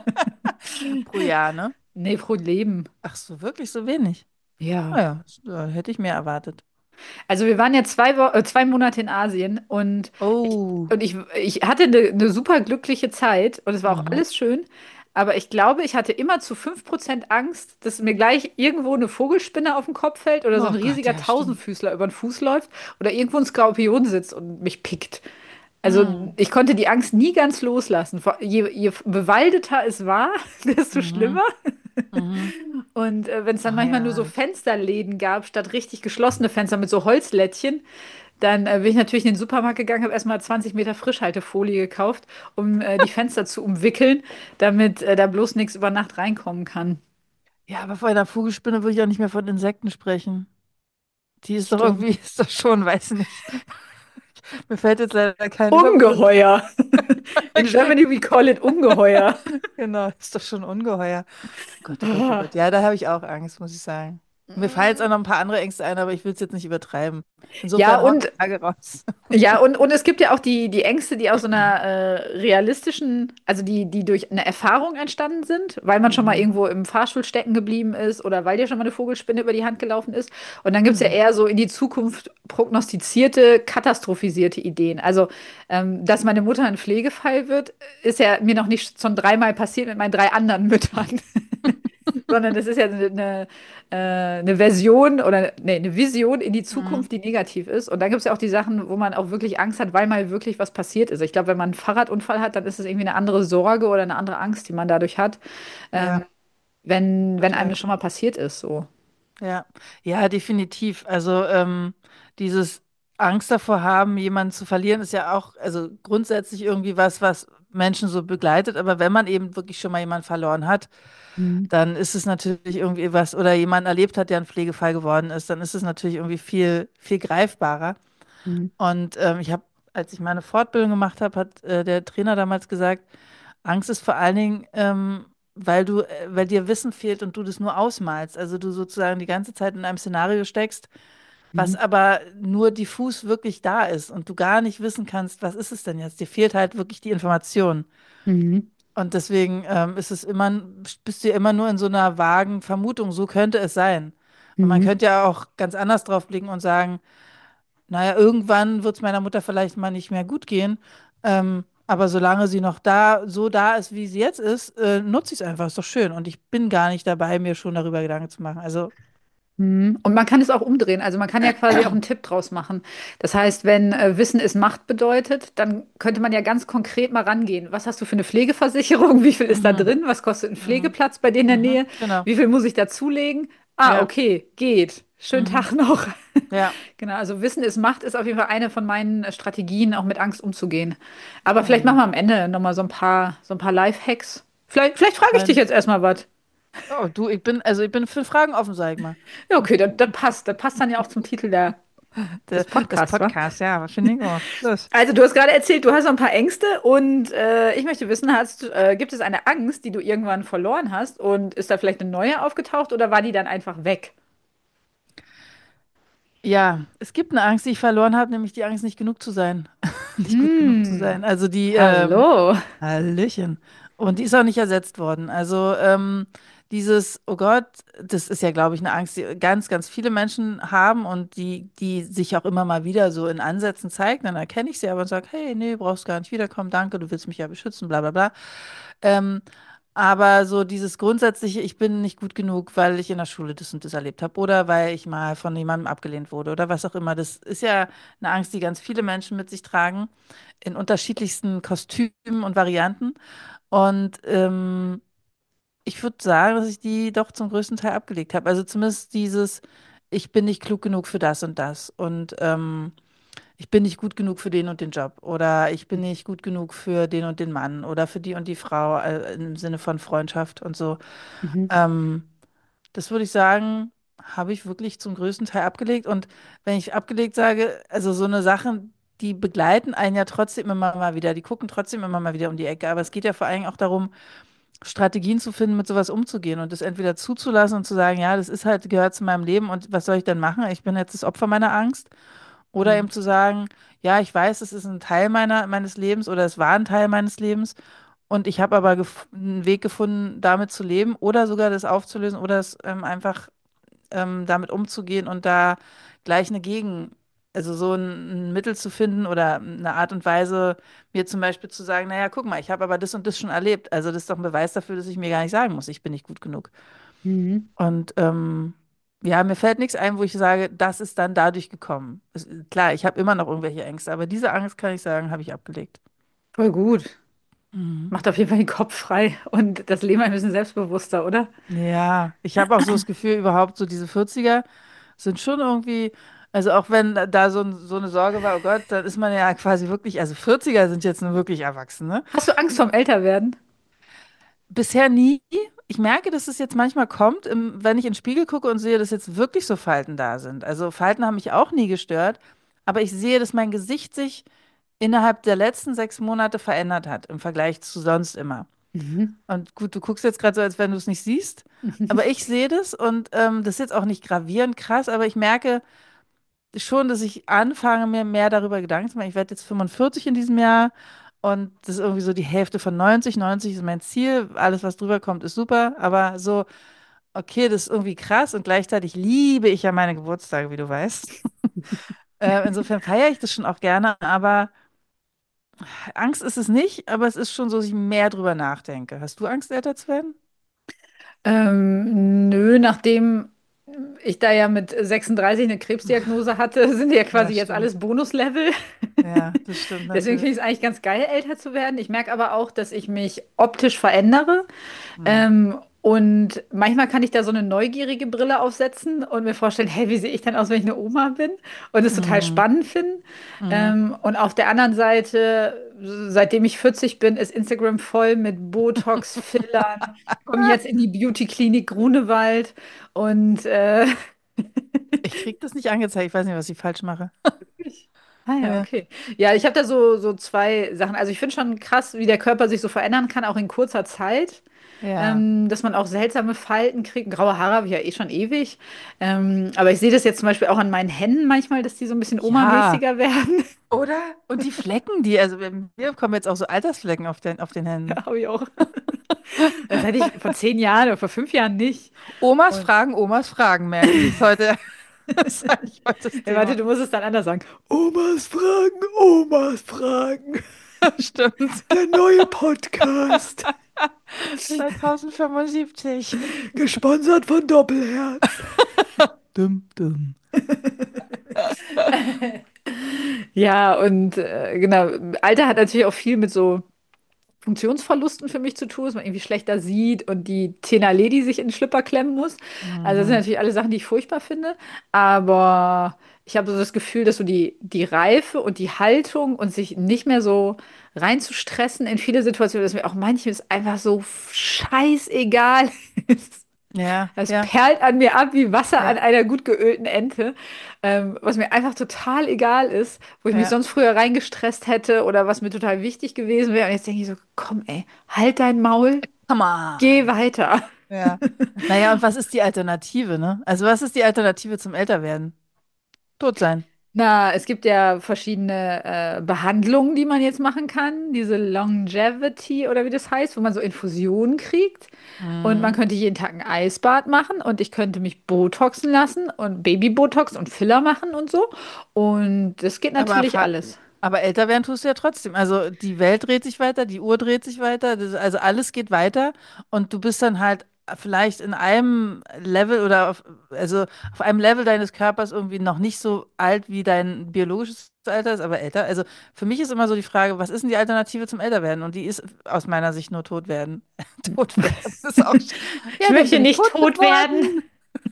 Pro Jahr, ne? Nee, pro Leben. Ach so, wirklich so wenig? Ja. Naja, da hätte ich mehr erwartet. Also wir waren ja zwei, Wo äh, zwei Monate in Asien und ich, Oh. und ich, ich hatte eine, eine super glückliche Zeit und es war auch Mhm. alles schön. Aber ich glaube, ich hatte immer zu fünf Prozent Angst, dass mir gleich irgendwo eine Vogelspinne auf den Kopf fällt oder so ein Oh Gott, riesiger ja, stimmt. Tausendfüßler über den Fuß läuft oder irgendwo ein Skorpion sitzt und mich pickt. Also Mhm. ich konnte die Angst nie ganz loslassen. Vor- Je, je bewaldeter es war, desto Mhm. schlimmer. Mhm. Und äh, wenn es dann Ah manchmal nur so ja. Fensterläden gab, statt richtig geschlossene Fenster mit so Holzlättchen, dann äh, bin ich natürlich in den Supermarkt gegangen, habe erstmal zwanzig Meter Frischhaltefolie gekauft, um äh, die Fenster zu umwickeln, damit äh, da bloß nichts über Nacht reinkommen kann. Ja, aber vor einer Vogelspinne würde ich auch nicht mehr von Insekten sprechen. Die ist doch irgendwie, Stimmt. ist doch schon, weiß nicht. Mir fällt jetzt leider kein Überbegriff. Ungeheuer. In Germany we call it Ungeheuer. Genau, ist doch schon ungeheuer. Gott, oh Gott, oh Gott. Ja, da habe ich auch Angst, muss ich sagen. Mir fallen jetzt auch noch ein paar andere Ängste ein, aber ich will es jetzt nicht übertreiben. Ja, Insofern hauen wir und Frage raus. Ja, und, und es gibt ja auch die, die Ängste, die aus so einer äh, realistischen, also die, die durch eine Erfahrung entstanden sind, weil man schon mal Mhm. irgendwo im Fahrstuhl stecken geblieben ist oder weil dir schon mal eine Vogelspinne über die Hand gelaufen ist. Und dann gibt es ja Mhm. eher so in die Zukunft prognostizierte, katastrophisierte Ideen. Also, ähm, dass meine Mutter ein Pflegefall wird, ist ja mir noch nicht schon dreimal passiert mit meinen drei anderen Müttern. Sondern das ist ja eine, äh, eine Version oder nee, eine Vision in die Mhm. Zukunft, die negativ ist. Und dann gibt es ja auch die Sachen, wo man auch wirklich Angst hat, weil mal wirklich was passiert ist. Ich glaube, wenn man einen Fahrradunfall hat, dann ist es irgendwie eine andere Sorge oder eine andere Angst, die man dadurch hat, ähm, Ja, wenn, wenn einem total. das schon mal passiert ist. So. Ja, ja, definitiv. Also ähm, dieses Angst davor haben, jemanden zu verlieren, ist ja auch, also grundsätzlich irgendwie was, was Menschen so begleitet. Aber wenn man eben wirklich schon mal jemanden verloren hat, Mhm. dann ist es natürlich irgendwie was, oder jemanden erlebt hat, der ein Pflegefall geworden ist, dann ist es natürlich irgendwie viel, viel greifbarer. Mhm. Und ähm, ich habe, als ich meine Fortbildung gemacht habe, hat äh, der Trainer damals gesagt, Angst ist vor allen Dingen ähm, weil du, äh, weil dir Wissen fehlt und du das nur ausmalst. Also du sozusagen die ganze Zeit in einem Szenario steckst, was Mhm. aber nur diffus wirklich da ist und du gar nicht wissen kannst, was ist es denn jetzt? Dir fehlt halt wirklich die Information. Mhm. Und deswegen ähm, ist es immer, bist du ja immer nur in so einer vagen Vermutung, so könnte es sein. Und man Mhm. könnte ja auch ganz anders drauf blicken und sagen, naja, irgendwann wird es meiner Mutter vielleicht mal nicht mehr gut gehen. Ähm, aber solange sie noch da, so da ist, wie sie jetzt ist, äh, nutze ich es einfach. Ist doch schön. Und ich bin gar nicht dabei, mir schon darüber Gedanken zu machen. Also, Mhm. Und man kann es auch umdrehen. Also man kann ja quasi auch einen Tipp draus machen. Das heißt, wenn äh, Wissen ist Macht bedeutet, dann könnte man ja ganz konkret mal rangehen. Was hast du für eine Pflegeversicherung? Wie viel ist da mhm, drin? Was kostet ein mhm, Pflegeplatz bei dir in der mhm, Nähe? genau. Wie viel muss ich dazulegen? Ah, Ja, okay, geht. Schönen mhm, Tag noch. ja, Genau, also Wissen ist Macht ist auf jeden Fall eine von meinen äh, Strategien, auch mit Angst umzugehen. Aber vielleicht machen mhm. wir am Ende nochmal so ein paar, so ein paar Life-Hacks. Vielleicht, vielleicht frage ich dich Dann, jetzt erstmal was. oh, du, ich bin, also ich bin für Fragen offen, sag ich mal. Ja, okay, das, das passt. Das passt dann ja auch zum Titel der, Der, des das Podcasts, wa? Podcast, ja, finde ich auch. Los. Also, du hast gerade erzählt, du hast so ein paar Ängste und äh, ich möchte wissen, hast, äh, gibt es eine Angst, die du irgendwann verloren hast und ist da vielleicht eine neue aufgetaucht oder war die dann einfach weg? Ja, es gibt eine Angst, die ich verloren habe, nämlich die Angst, nicht genug zu sein. Nicht gut genug zu Hm, sein. Also die, ähm, hallo. Hallöchen. Und die ist auch nicht ersetzt worden. Also ähm, dieses, oh Gott, das ist ja, glaube ich, eine Angst, die ganz, ganz viele Menschen haben und die, die sich auch immer mal wieder so in Ansätzen zeigt. Dann erkenne ich sie aber und sage, hey, nee, brauchst gar nicht wiederkommen, danke, du willst mich ja beschützen, bla bla bla. Ähm, aber so dieses grundsätzliche, ich bin nicht gut genug, weil ich in der Schule das und das erlebt habe oder weil ich mal von jemandem abgelehnt wurde oder was auch immer. Das ist ja eine Angst, die ganz viele Menschen mit sich tragen, in unterschiedlichsten Kostümen und Varianten. Und ähm, ich würde sagen, dass ich die doch zum größten Teil abgelegt habe. Also zumindest dieses, ich bin nicht klug genug für das und das. Und ähm, ich bin nicht gut genug für den und den Job oder ich bin nicht gut genug für den und den Mann oder für die und die Frau äh, im Sinne von Freundschaft und so. Mhm. Ähm, Das würde ich sagen, habe ich wirklich zum größten Teil abgelegt. Und wenn ich abgelegt sage, also so eine Sachen, die begleiten einen ja trotzdem immer mal wieder, die gucken trotzdem immer mal wieder um die Ecke. Aber es geht ja vor allem auch darum, Strategien zu finden, mit sowas umzugehen und das entweder zuzulassen und zu sagen, ja, das ist halt, gehört zu meinem Leben und was soll ich denn machen? Ich bin jetzt das Opfer meiner Angst. Oder Mhm. eben zu sagen, ja, ich weiß, es ist ein Teil meiner, meines Lebens oder es war ein Teil meines Lebens und ich habe aber gef- einen Weg gefunden, damit zu leben oder sogar das aufzulösen oder es ähm, einfach ähm, damit umzugehen und da gleich eine Gegen, also so ein, ein Mittel zu finden oder eine Art und Weise, mir zum Beispiel zu sagen, naja, guck mal, ich habe aber das und das schon erlebt. Also das ist doch ein Beweis dafür, dass ich mir gar nicht sagen muss, ich bin nicht gut genug. Mhm. Und ähm, ja, mir fällt nichts ein, wo ich sage, das ist dann dadurch gekommen. Es, klar, ich habe immer noch irgendwelche Ängste, aber diese Angst, kann ich sagen, habe ich abgelegt. Voll gut. Mhm. Macht auf jeden Fall den Kopf frei und das Leben ein bisschen selbstbewusster, oder? Ja, ich habe auch so das Gefühl, überhaupt so diese Vierziger sind schon irgendwie, also auch wenn da da so, ein, so eine Sorge war, oh Gott, dann ist man ja quasi wirklich, also Vierziger sind jetzt nun wirklich erwachsen, ne? Hast du Angst vorm Älterwerden? Bisher nie. Ich merke, dass es jetzt manchmal kommt, im, wenn ich in den Spiegel gucke und sehe, dass jetzt wirklich so Falten da sind. Also Falten haben mich auch nie gestört, aber ich sehe, dass mein Gesicht sich innerhalb der letzten sechs Monate verändert hat im Vergleich zu sonst immer. Mhm. Und gut, du guckst jetzt gerade so, als wenn du es nicht siehst, aber ich sehe das und ähm, das ist jetzt auch nicht gravierend krass, aber ich merke schon, dass ich anfange, mir mehr darüber Gedanken zu machen. Ich werde jetzt fünfundvierzig in diesem Jahr und das ist irgendwie so die Hälfte von neunzig. neunzig ist mein Ziel. Alles, was drüber kommt, ist super, aber so, okay, das ist irgendwie krass und gleichzeitig liebe ich ja meine Geburtstage, wie du weißt. Äh, insofern feiere ich das schon auch gerne, aber Angst ist es nicht, aber es ist schon so, dass ich mehr drüber nachdenke. Hast du Angst, älter zu werden? Ähm, nö, nachdem ich da ja mit sechsunddreißig eine Krebsdiagnose hatte, sind ja Ja, quasi jetzt stimmt. alles Bonuslevel. Ja, das stimmt Deswegen finde natürlich. ich es eigentlich ganz geil, älter zu werden. Ich merke aber auch, dass ich mich optisch verändere. Hm. Ähm, und manchmal kann ich da so eine neugierige Brille aufsetzen und mir vorstellen, hey, wie sehe ich denn aus, wenn ich eine Oma bin? Und es total Mhm. spannend finden. Mhm. Ähm, und auf der anderen Seite, seitdem ich vierzig bin, ist Instagram voll mit Botox, Fillern. Ich komme jetzt in die Beauty-Klinik Grunewald und äh, Ich krieg das nicht angezeigt. Ich weiß nicht, was ich falsch mache. Ah ja, Ja. okay. Ja, ich habe da so, so zwei Sachen. Also ich finde schon krass, wie der Körper sich so verändern kann, auch in kurzer Zeit. Ja. Ähm, dass man auch seltsame Falten kriegt. Graue Haare habe ich ja eh schon ewig. Ähm, aber ich sehe das jetzt zum Beispiel auch an meinen Händen manchmal, dass die so ein bisschen Ja. Oma-mäßiger werden. Oder? Und die Flecken, die, also bei mir kommen jetzt auch so Altersflecken auf den, auf den Händen. Ja, habe ich auch. Das hatte ich vor zehn Jahren oder vor fünf Jahren nicht. Omas Und fragen, Omas fragen, merke ich, ist heute, ist eigentlich heute das ja, warte, Thema. du musst es dann anders sagen. Omas Fragen, Omas Fragen. Stimmt. Der neue Podcast. zweitausendfünfundsiebzig. Gesponsert von Doppelherz. Dum, dum. Ja, und äh, genau, Alter hat natürlich auch viel mit so Funktionsverlusten für mich zu tun, dass man irgendwie schlechter sieht und die Tenale, die sich in den Schlipper klemmen muss. Also das sind Mhm. natürlich alle Sachen, die ich furchtbar finde. Aber ich habe so das Gefühl, dass so die, die Reife und die Haltung und sich nicht mehr so reinzustressen in viele Situationen, dass mir auch manches einfach so scheißegal ist. Ja, Das ja, perlt an mir ab wie Wasser an ja, einer gut geölten Ente, ähm, was mir einfach total egal ist, wo ich mich ja. sonst früher reingestresst hätte oder was mir total wichtig gewesen wäre. Und jetzt denke ich so, komm, ey, halt dein Maul, Come geh on. weiter. Ja. Naja, und was ist die Alternative, ne? Also was ist die Alternative zum Älterwerden? Tot sein. Na, es gibt ja verschiedene äh, Behandlungen, die man jetzt machen kann. Diese Longevity oder wie das heißt, wo man so Infusionen kriegt. Und man Mhm. könnte jeden Tag ein Eisbad machen und ich könnte mich Botoxen lassen und Baby-Botox und Filler machen und so. Und das geht Aber, natürlich fa- alles. aber älter werden tust du ja trotzdem. Also die Welt dreht sich weiter, die Uhr dreht sich weiter, das, also alles geht weiter und du bist dann halt vielleicht in einem Level oder auf, also auf einem Level deines Körpers irgendwie noch nicht so alt, wie dein biologisches Alter ist, aber älter. Also für mich ist immer so die Frage, was ist denn die Alternative zum Älterwerden? Und die ist aus meiner Sicht nur tot werden. Tot werden. Das ist auch, sch- Ich ja, dann möchte bin ich nicht tot tot werden. geworden.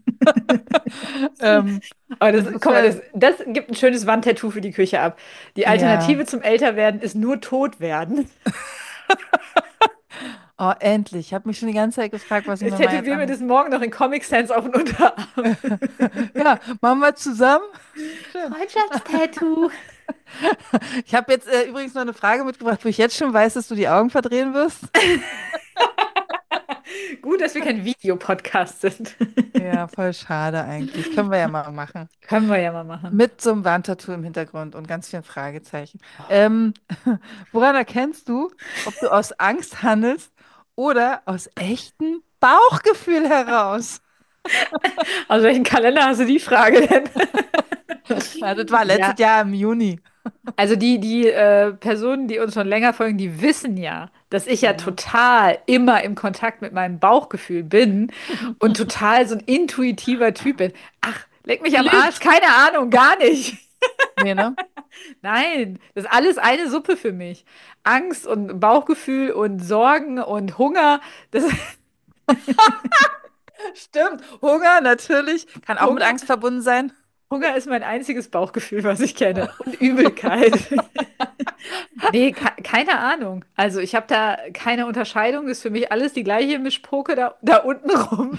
Ähm, Aber das, guck mal, das, insofern, das gibt ein schönes Wandtattoo für die Küche ab. Die ja. Alternative zum Älterwerden ist nur tot werden. Oh, endlich. Ich habe mich schon die ganze Zeit gefragt, was ich Ich mir mal jetzt tätowiere mir an. das morgen noch in Comic Sans auf den Unterarm. Ja, machen wir zusammen. Schön. Freundschaftstattoo. Ich habe jetzt äh, übrigens noch eine Frage mitgebracht, wo ich jetzt schon weiß, dass du die Augen verdrehen wirst. Gut, dass wir kein Videopodcast sind. Ja, voll schade eigentlich. Können wir ja mal machen. Können wir ja mal machen. Mit so einem Wandtattoo im Hintergrund und ganz vielen Fragezeichen. Ähm, woran erkennst du, ob du aus Angst handelst oder aus echtem Bauchgefühl heraus? Aus welchem Kalender hast du die Frage denn? Ja, das war Ja, letztes Jahr im Juni. also die, die äh, Personen, die uns schon länger folgen, die wissen ja, dass ich ja Mhm. total immer im Kontakt mit meinem Bauchgefühl bin und total so ein intuitiver Typ bin. Ach, leck mich Die am Arsch, lügt. keine Ahnung, gar nicht. Nee, ne? Nein, das ist alles eine Suppe für mich. Angst und Bauchgefühl und Sorgen und Hunger, das Stimmt. Hunger, natürlich. Kann auch mit Hunger, Angst verbunden sein. Hunger ist mein einziges Bauchgefühl, was ich kenne. Und Übelkeit. Nee, ke keine Ahnung. Also ich habe da keine Unterscheidung. Das ist für mich alles die gleiche Mischpoke da, da unten rum.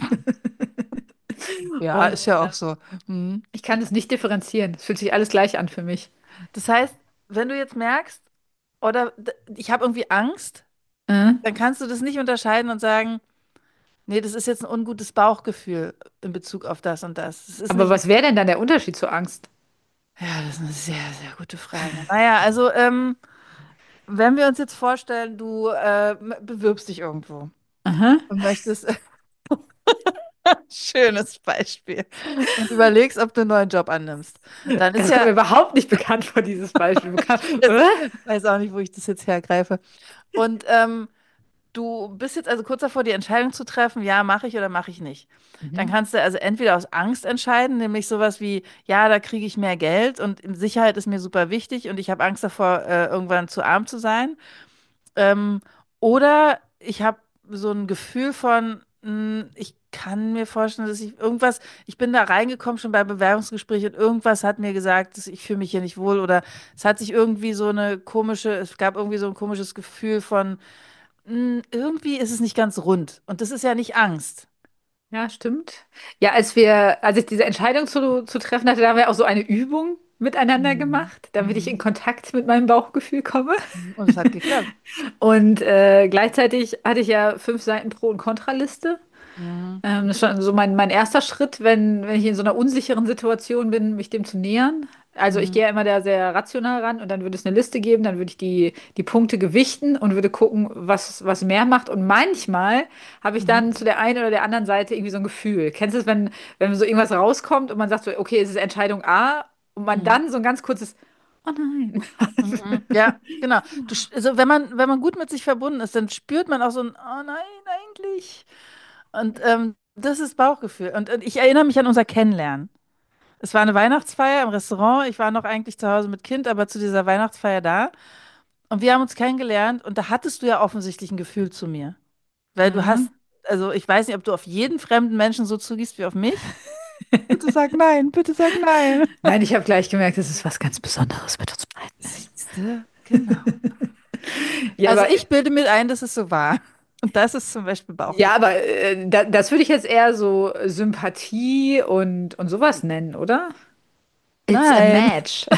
Ja, Und ist ja äh, auch so. Mhm. ich kann es nicht differenzieren. Es fühlt sich alles gleich an für mich. Das heißt, wenn du jetzt merkst, oder d- ich habe irgendwie Angst, Äh? dann kannst du das nicht unterscheiden und sagen, nee, das ist jetzt ein ungutes Bauchgefühl in Bezug auf das und das. Das ist Aber nicht, was wäre denn dann der Unterschied zur Angst? ja, das ist eine sehr, sehr gute Frage. Naja, also, ähm, wenn wir uns jetzt vorstellen, du äh, m- bewirbst dich irgendwo Aha. und möchtest, schönes Beispiel, und überlegst, ob du einen neuen Job annimmst, dann ist Das kommt ja, mir überhaupt nicht bekannt vor, dieses Beispiel. Bekannt. jetzt, Äh? weiß auch nicht, wo ich das jetzt hergreife. Und ähm, du bist jetzt also kurz davor, die Entscheidung zu treffen, ja, mache ich oder mache ich nicht. Dann Mhm. kannst du also entweder aus Angst entscheiden, nämlich sowas wie, ja, da kriege ich mehr Geld und Sicherheit ist mir super wichtig und ich habe Angst davor, äh, irgendwann zu arm zu sein. Ähm, oder ich habe so ein Gefühl von, mh, ich kann mir vorstellen, dass ich irgendwas, ich bin da reingekommen schon bei Bewerbungsgesprächen und irgendwas hat mir gesagt, dass ich fühle mich hier nicht wohl oder es hat sich irgendwie so eine komische, es gab irgendwie so ein komisches Gefühl von, mh, irgendwie ist es nicht ganz rund und das ist ja nicht Angst. Ja, stimmt. Ja, als wir, als ich diese Entscheidung zu, zu treffen hatte, da haben wir auch so eine Übung. miteinander Mhm. gemacht, damit ich in Mhm. Kontakt mit meinem Bauchgefühl komme. Mhm. Und es hat geklappt. Und äh, gleichzeitig hatte ich ja fünf Seiten Pro- und Kontraliste. Mhm. Ähm, das ist schon so mein, mein erster Schritt, wenn, wenn ich in so einer unsicheren Situation bin, mich dem zu nähern. Also ich Mhm. gehe ja immer da sehr rational ran und dann würde es eine Liste geben, dann würde ich die, die Punkte gewichten und würde gucken, was, was mehr macht. Und manchmal habe ich Mhm. dann zu der einen oder der anderen Seite irgendwie so ein Gefühl. Kennst du es, wenn, wenn so irgendwas rauskommt und man sagt so, okay, es ist Entscheidung A und man Mhm. dann so ein ganz kurzes, oh nein. Mhm. Ja, genau. Du, sch- also wenn man, wenn man gut mit sich verbunden ist, dann spürt man auch so ein, oh nein, eigentlich. Und ähm, das ist Bauchgefühl. Und, und ich erinnere mich an unser Kennenlernen. Es war eine Weihnachtsfeier im Restaurant. Ich war noch eigentlich zu Hause mit Kind, aber zu dieser Weihnachtsfeier da. Und wir haben uns kennengelernt und da hattest du ja offensichtlich ein Gefühl zu mir. Weil du Mhm. hast, also ich weiß nicht, ob du auf jeden fremden Menschen so zugehst wie auf mich. Bitte sag nein, bitte sag nein. Nein, ich habe gleich gemerkt, es ist was ganz Besonderes mit uns beiden. Siehste, genau. Ja, Also aber ich bilde mir ein, dass es so war. Und das ist zum Beispiel Ja, Bauchgefühl. aber äh, da, das würde ich jetzt eher so Sympathie und, und sowas nennen, oder? It's a Nein, match.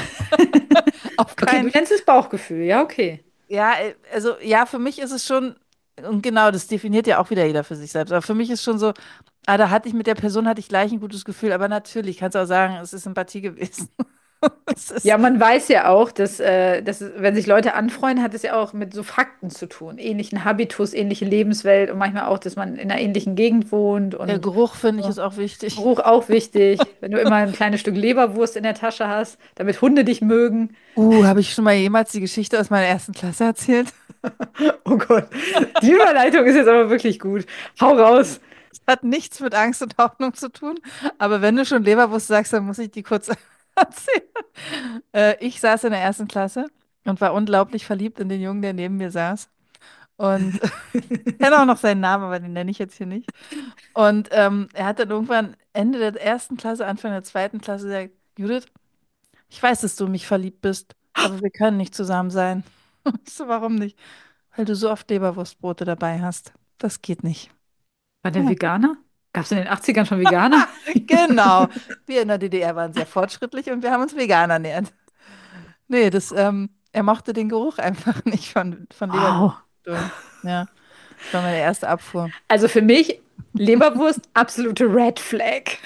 auf Okay, du keinen. nennst es Bauchgefühl, ja, okay. Ja, äh, also ja, für mich ist es schon, und genau, das definiert ja auch wieder jeder für sich selbst. Aber für mich ist schon so, ah, da hatte ich mit der Person hatte ich gleich ein gutes Gefühl. Aber natürlich kannst du auch sagen, es ist Sympathie gewesen. Es ist, Ja, man weiß ja auch, dass, äh, dass es- wenn sich Leute anfreunden, hat es ja auch mit so Fakten zu tun. Ähnlichen Habitus, ähnliche Lebenswelt und manchmal auch, dass man in einer ähnlichen Gegend wohnt der und Geruch, finde ich, so. ist auch wichtig. Geruch auch wichtig. Wenn du immer ein kleines Stück Leberwurst in der Tasche hast, damit Hunde dich mögen. Uh, habe ich schon mal jemals die Geschichte aus meiner ersten Klasse erzählt? Oh Gott, die Überleitung ist jetzt aber wirklich gut. Hau raus. Hat nichts mit Angst und Hoffnung zu tun. Aber wenn du schon Leberwurst sagst, dann muss ich die kurz erzählen. Äh, ich saß in der ersten Klasse und war unglaublich verliebt in den Jungen, der neben mir saß. Und kenne auch noch seinen Namen, aber den nenne ich jetzt hier nicht. Und ähm, er hat dann irgendwann Ende der ersten Klasse, Anfang der zweiten Klasse gesagt, Judith, ich weiß, dass du in mich verliebt bist, aber wir können nicht zusammen sein. Ich so, warum nicht? Weil du so oft Leberwurstbrote dabei hast. Das geht nicht. War der Ja. Veganer? Gab es in den achtzigern schon Veganer? Genau. Wir in der D D R waren sehr fortschrittlich und wir haben uns vegan ernährt. Nee, das, ähm, er mochte den Geruch einfach nicht von, von Wow. Leberwurst. Ja, das war meine erste Abfuhr. Also für mich Leberwurst absolute Red Flag.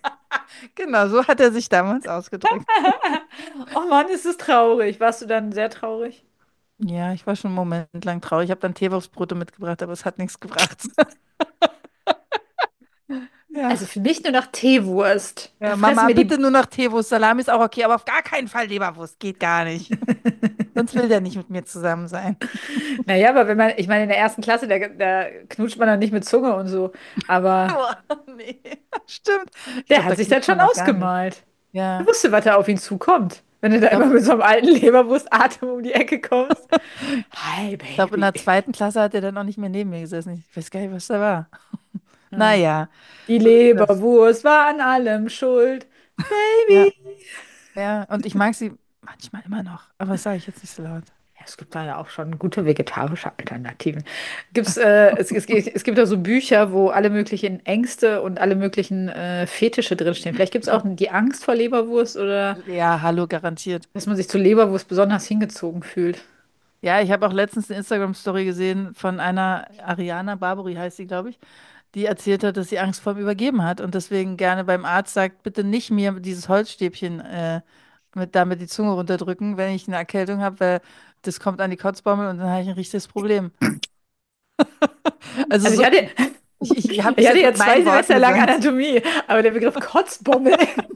Genau, so hat er sich damals ausgedrückt. Oh Mann, ist es traurig. Warst du dann sehr traurig? Ja, ich war schon einen Moment lang traurig. Ich habe dann Teewurstbrote mitgebracht, aber es hat nichts gebracht. Ja. Also für mich nur noch Teewurst. Da Ja, fressen Mama, wir die. bitte nur noch Teewurst. Salami ist auch okay, aber auf gar keinen Fall Leberwurst. Geht gar nicht. Sonst will der nicht mit mir zusammen sein. Naja, aber wenn man, ich meine, in der ersten Klasse, da, da knutscht man dann nicht mit Zunge und so. Aber Boah, nee, stimmt. Ich der glaube, hat da sich das knutscht schon man auch gar nicht. ausgemalt. Er Ja, wusste, was da auf ihn zukommt. Wenn du da ich immer glaube, mit so einem alten Leberwurstatem um die Ecke kommst. Hi, ich glaub, in der Baby. zweiten Klasse hat er dann auch nicht mehr neben mir gesessen. Ich weiß gar nicht, was da war. Ja. Naja, Die so ist das. Leberwurst war an allem schuld. Ja, Baby. ja. Und ich mag sie manchmal immer noch, aber das sage ich jetzt nicht so laut. Ja, es gibt da ja auch schon gute vegetarische Alternativen. Gibt's, äh, es, es, es gibt auch so Bücher, wo alle möglichen Ängste und alle möglichen äh, Fetische drinstehen. Vielleicht gibt es auch die Angst vor Leberwurst oder Ja, hallo, garantiert. dass man sich zur Leberwurst besonders hingezogen fühlt. Ja, ich habe auch letztens eine Instagram-Story gesehen von einer Ariana Barbary, heißt sie, glaube ich, die erzählt hat, dass sie Angst vor dem Übergeben hat und deswegen gerne beim Arzt sagt, bitte nicht mir dieses Holzstäbchen äh, mit damit die Zunge runterdrücken, wenn ich eine Erkältung habe, weil das kommt an die Kotzbaumel und dann habe ich ein richtiges Problem. Also Also ich so, hatte, ich, ich habe es ich hatte jetzt ja mit zwei meinen Worten Semester lang gesagt. Anatomie, aber der Begriff Kotzbommel.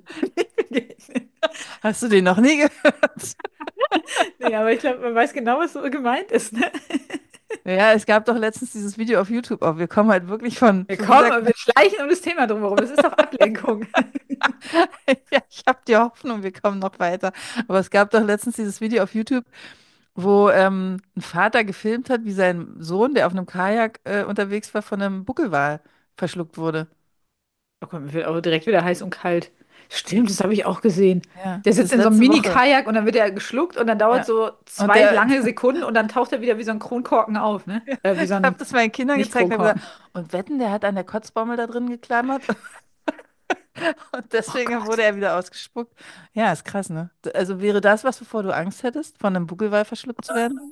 Hast du den noch nie gehört? Nee, aber ich glaube, man weiß genau, was so gemeint ist. Ne? Ja, es gab doch letztens dieses Video auf YouTube auch. Wir kommen halt wirklich von, Wir von wie sagt kommen, wir man, schleichen um das Thema drumherum. Das ist doch Ablenkung. ja, ich habe die Hoffnung, wir kommen noch weiter. Aber es gab doch letztens dieses Video auf YouTube, wo ähm, ein Vater gefilmt hat, wie sein Sohn, der auf einem Kajak äh, unterwegs war, von einem Buckelwal verschluckt wurde. Oh Gott, mir wird auch direkt wieder heiß und kalt. Stimmt, das habe ich auch gesehen. Ja, Der das sitzt ist in so einem letzte Woche. Mini-Kajak und dann wird er geschluckt und dann dauert Ja. so Und zwei der, lange Sekunden und dann taucht er wieder wie so ein Kronkorken auf, ne? Äh, wie so ich habe ein das meinen Kindern gezeigt und hab gesagt, Nicht-Kronkorken. und wetten, der hat an der Kotzbaumel da drin geklammert. Und Oh deswegen wurde Gott. er wieder ausgespuckt. Ja, ist krass, ne? Also wäre das was, wovor du Angst hättest, von einem Buckelwal verschluckt zu werden?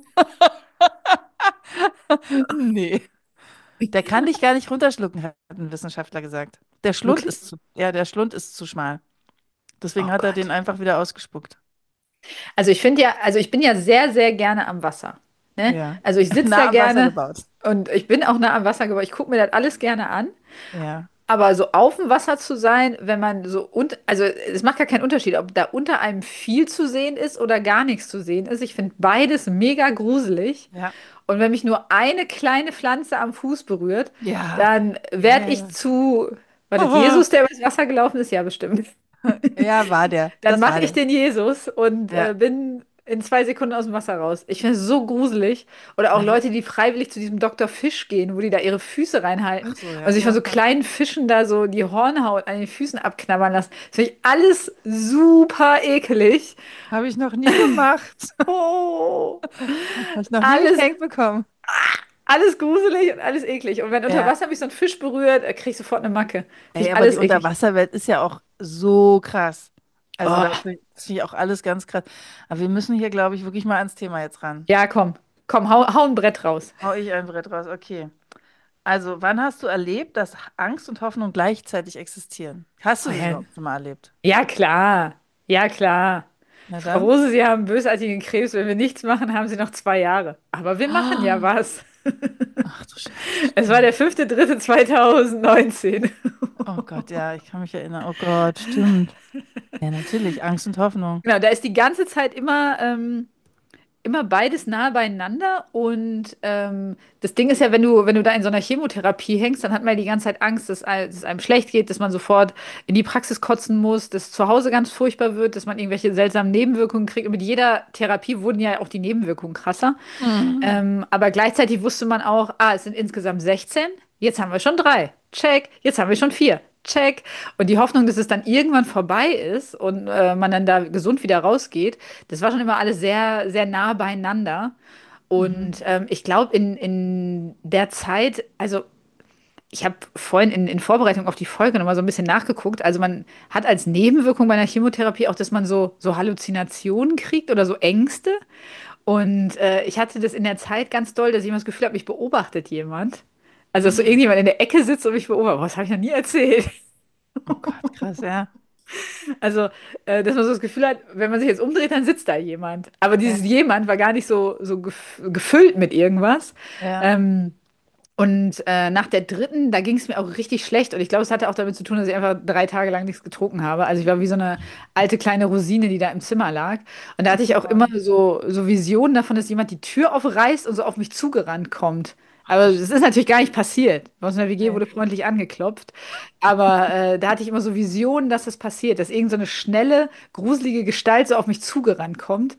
Nee. Der kann dich gar nicht runterschlucken, hat ein Wissenschaftler gesagt. Der Schlund Wirklich? ist zu, ja, der Schlund ist zu schmal. Deswegen Oh hat er den Gott. einfach wieder ausgespuckt. Also ich finde ja, also ich bin ja sehr, sehr gerne am Wasser. Ne? Ja. Also ich sitze da Nah am Wasser gerne gebaut. und ich bin auch nah am Wasser gebaut. Ich gucke mir das alles gerne an. Ja. Aber so auf dem Wasser zu sein, wenn man so und also es macht gar keinen Unterschied, ob da unter einem viel zu sehen ist oder gar nichts zu sehen ist. Ich finde beides mega gruselig. Ja. Und wenn mich nur eine kleine Pflanze am Fuß berührt, Ja. dann werde ich Ja. zu, war das Jesus, der übers Wasser gelaufen ist? Ja, bestimmt. Ja, war der. Dann Das mache war ich der. den Jesus und Ja. äh, bin in zwei Sekunden aus dem Wasser raus. Ich finde es so gruselig. Oder auch Ja. Leute, die freiwillig zu diesem Doktor Fisch gehen, wo die da ihre Füße reinhalten Ach so, und ja. sich von Ja, so klar. kleinen Fischen da so die Hornhaut an den Füßen abknabbern lassen. Das finde ich alles super ekelig. Habe ich noch nie gemacht. Oh, Habe ich noch nie alles, geschenkt bekommen. alles gruselig und alles eklig. Und wenn unter Ja. Wasser mich so ein Fisch berührt, äh, krieg ich sofort eine Macke. Finde Ey, ich aber die alles eklig. Unterwasserwelt ist ja auch so krass. Also da Oh, finde ich das finde ich auch alles ganz krass. Aber wir müssen hier, glaube ich, wirklich mal ans Thema jetzt ran. ja, komm. Komm, hau, hau ein Brett raus. Hau ich ein Brett raus. Okay. Also, wann hast du erlebt, dass Angst und Hoffnung gleichzeitig existieren? Hast du Oh, das ja. überhaupt schon mal erlebt? Ja, klar. Ja, klar. Na Frau dann. Rose, Sie haben bösartigen Krebs. Wenn wir nichts machen, haben Sie noch zwei Jahre. Aber wir machen ja Ah, was. ach du Scheiße, Es war der stimmt. fünfte dritte zweitausendneunzehn. Oh Gott, ja, ich kann mich erinnern. Oh Gott, stimmt. Ja, natürlich, Angst und Hoffnung. Genau, da ist die ganze Zeit immer, ähm, immer beides nahe beieinander. Und ähm, das Ding ist ja, wenn du, wenn du da in so einer Chemotherapie hängst, dann hat man ja die ganze Zeit Angst, dass, ein- dass es einem schlecht geht, dass man sofort in die Praxis kotzen muss, dass zu Hause ganz furchtbar wird, dass man irgendwelche seltsamen Nebenwirkungen kriegt. Und mit jeder Therapie wurden ja auch die Nebenwirkungen krasser. Mhm. Ähm, aber gleichzeitig wusste man auch, ah, es sind insgesamt sechzehn, jetzt haben wir schon drei. Check, jetzt haben wir schon vier. Check. Und die Hoffnung, dass es dann irgendwann vorbei ist und äh, man dann da gesund wieder rausgeht, das war schon immer alles sehr, sehr nah beieinander. Mhm. Und ähm, ich glaube, in, in der Zeit, also ich habe vorhin in, in Vorbereitung auf die Folge nochmal so ein bisschen nachgeguckt. Also man hat als Nebenwirkung bei einer Chemotherapie auch, dass man so, so Halluzinationen kriegt oder so Ängste. Und äh, ich hatte das in der Zeit ganz doll, dass ich immer das Gefühl habe, mich beobachtet jemand. Also, dass so Mhm. irgendjemand in der Ecke sitzt und mich beobachtet. Boah, das habe ich noch nie erzählt. Oh Gott, krass, ja. Also, äh, dass man so das Gefühl hat, wenn man sich jetzt umdreht, dann sitzt da jemand. Aber dieses Ja, jemand war gar nicht so, so gef gefüllt mit irgendwas. ja. Ähm, und äh, nach der dritten, da ging es mir auch richtig schlecht. Und ich glaube, es hatte auch damit zu tun, dass ich einfach drei Tage lang nichts getrunken habe. Also ich war wie so eine alte kleine Rosine, die da im Zimmer lag. Und da hatte ich auch immer Oh, so, so Visionen davon, dass jemand die Tür aufreißt und so auf mich zugerannt kommt. ach Aber du das ist Scheiße. natürlich gar nicht passiert. Bei uns in der W G Nee. wurde freundlich angeklopft. Aber äh, da hatte ich immer so Visionen, dass das passiert, dass irgend so eine schnelle, gruselige Gestalt so auf mich zugerannt kommt.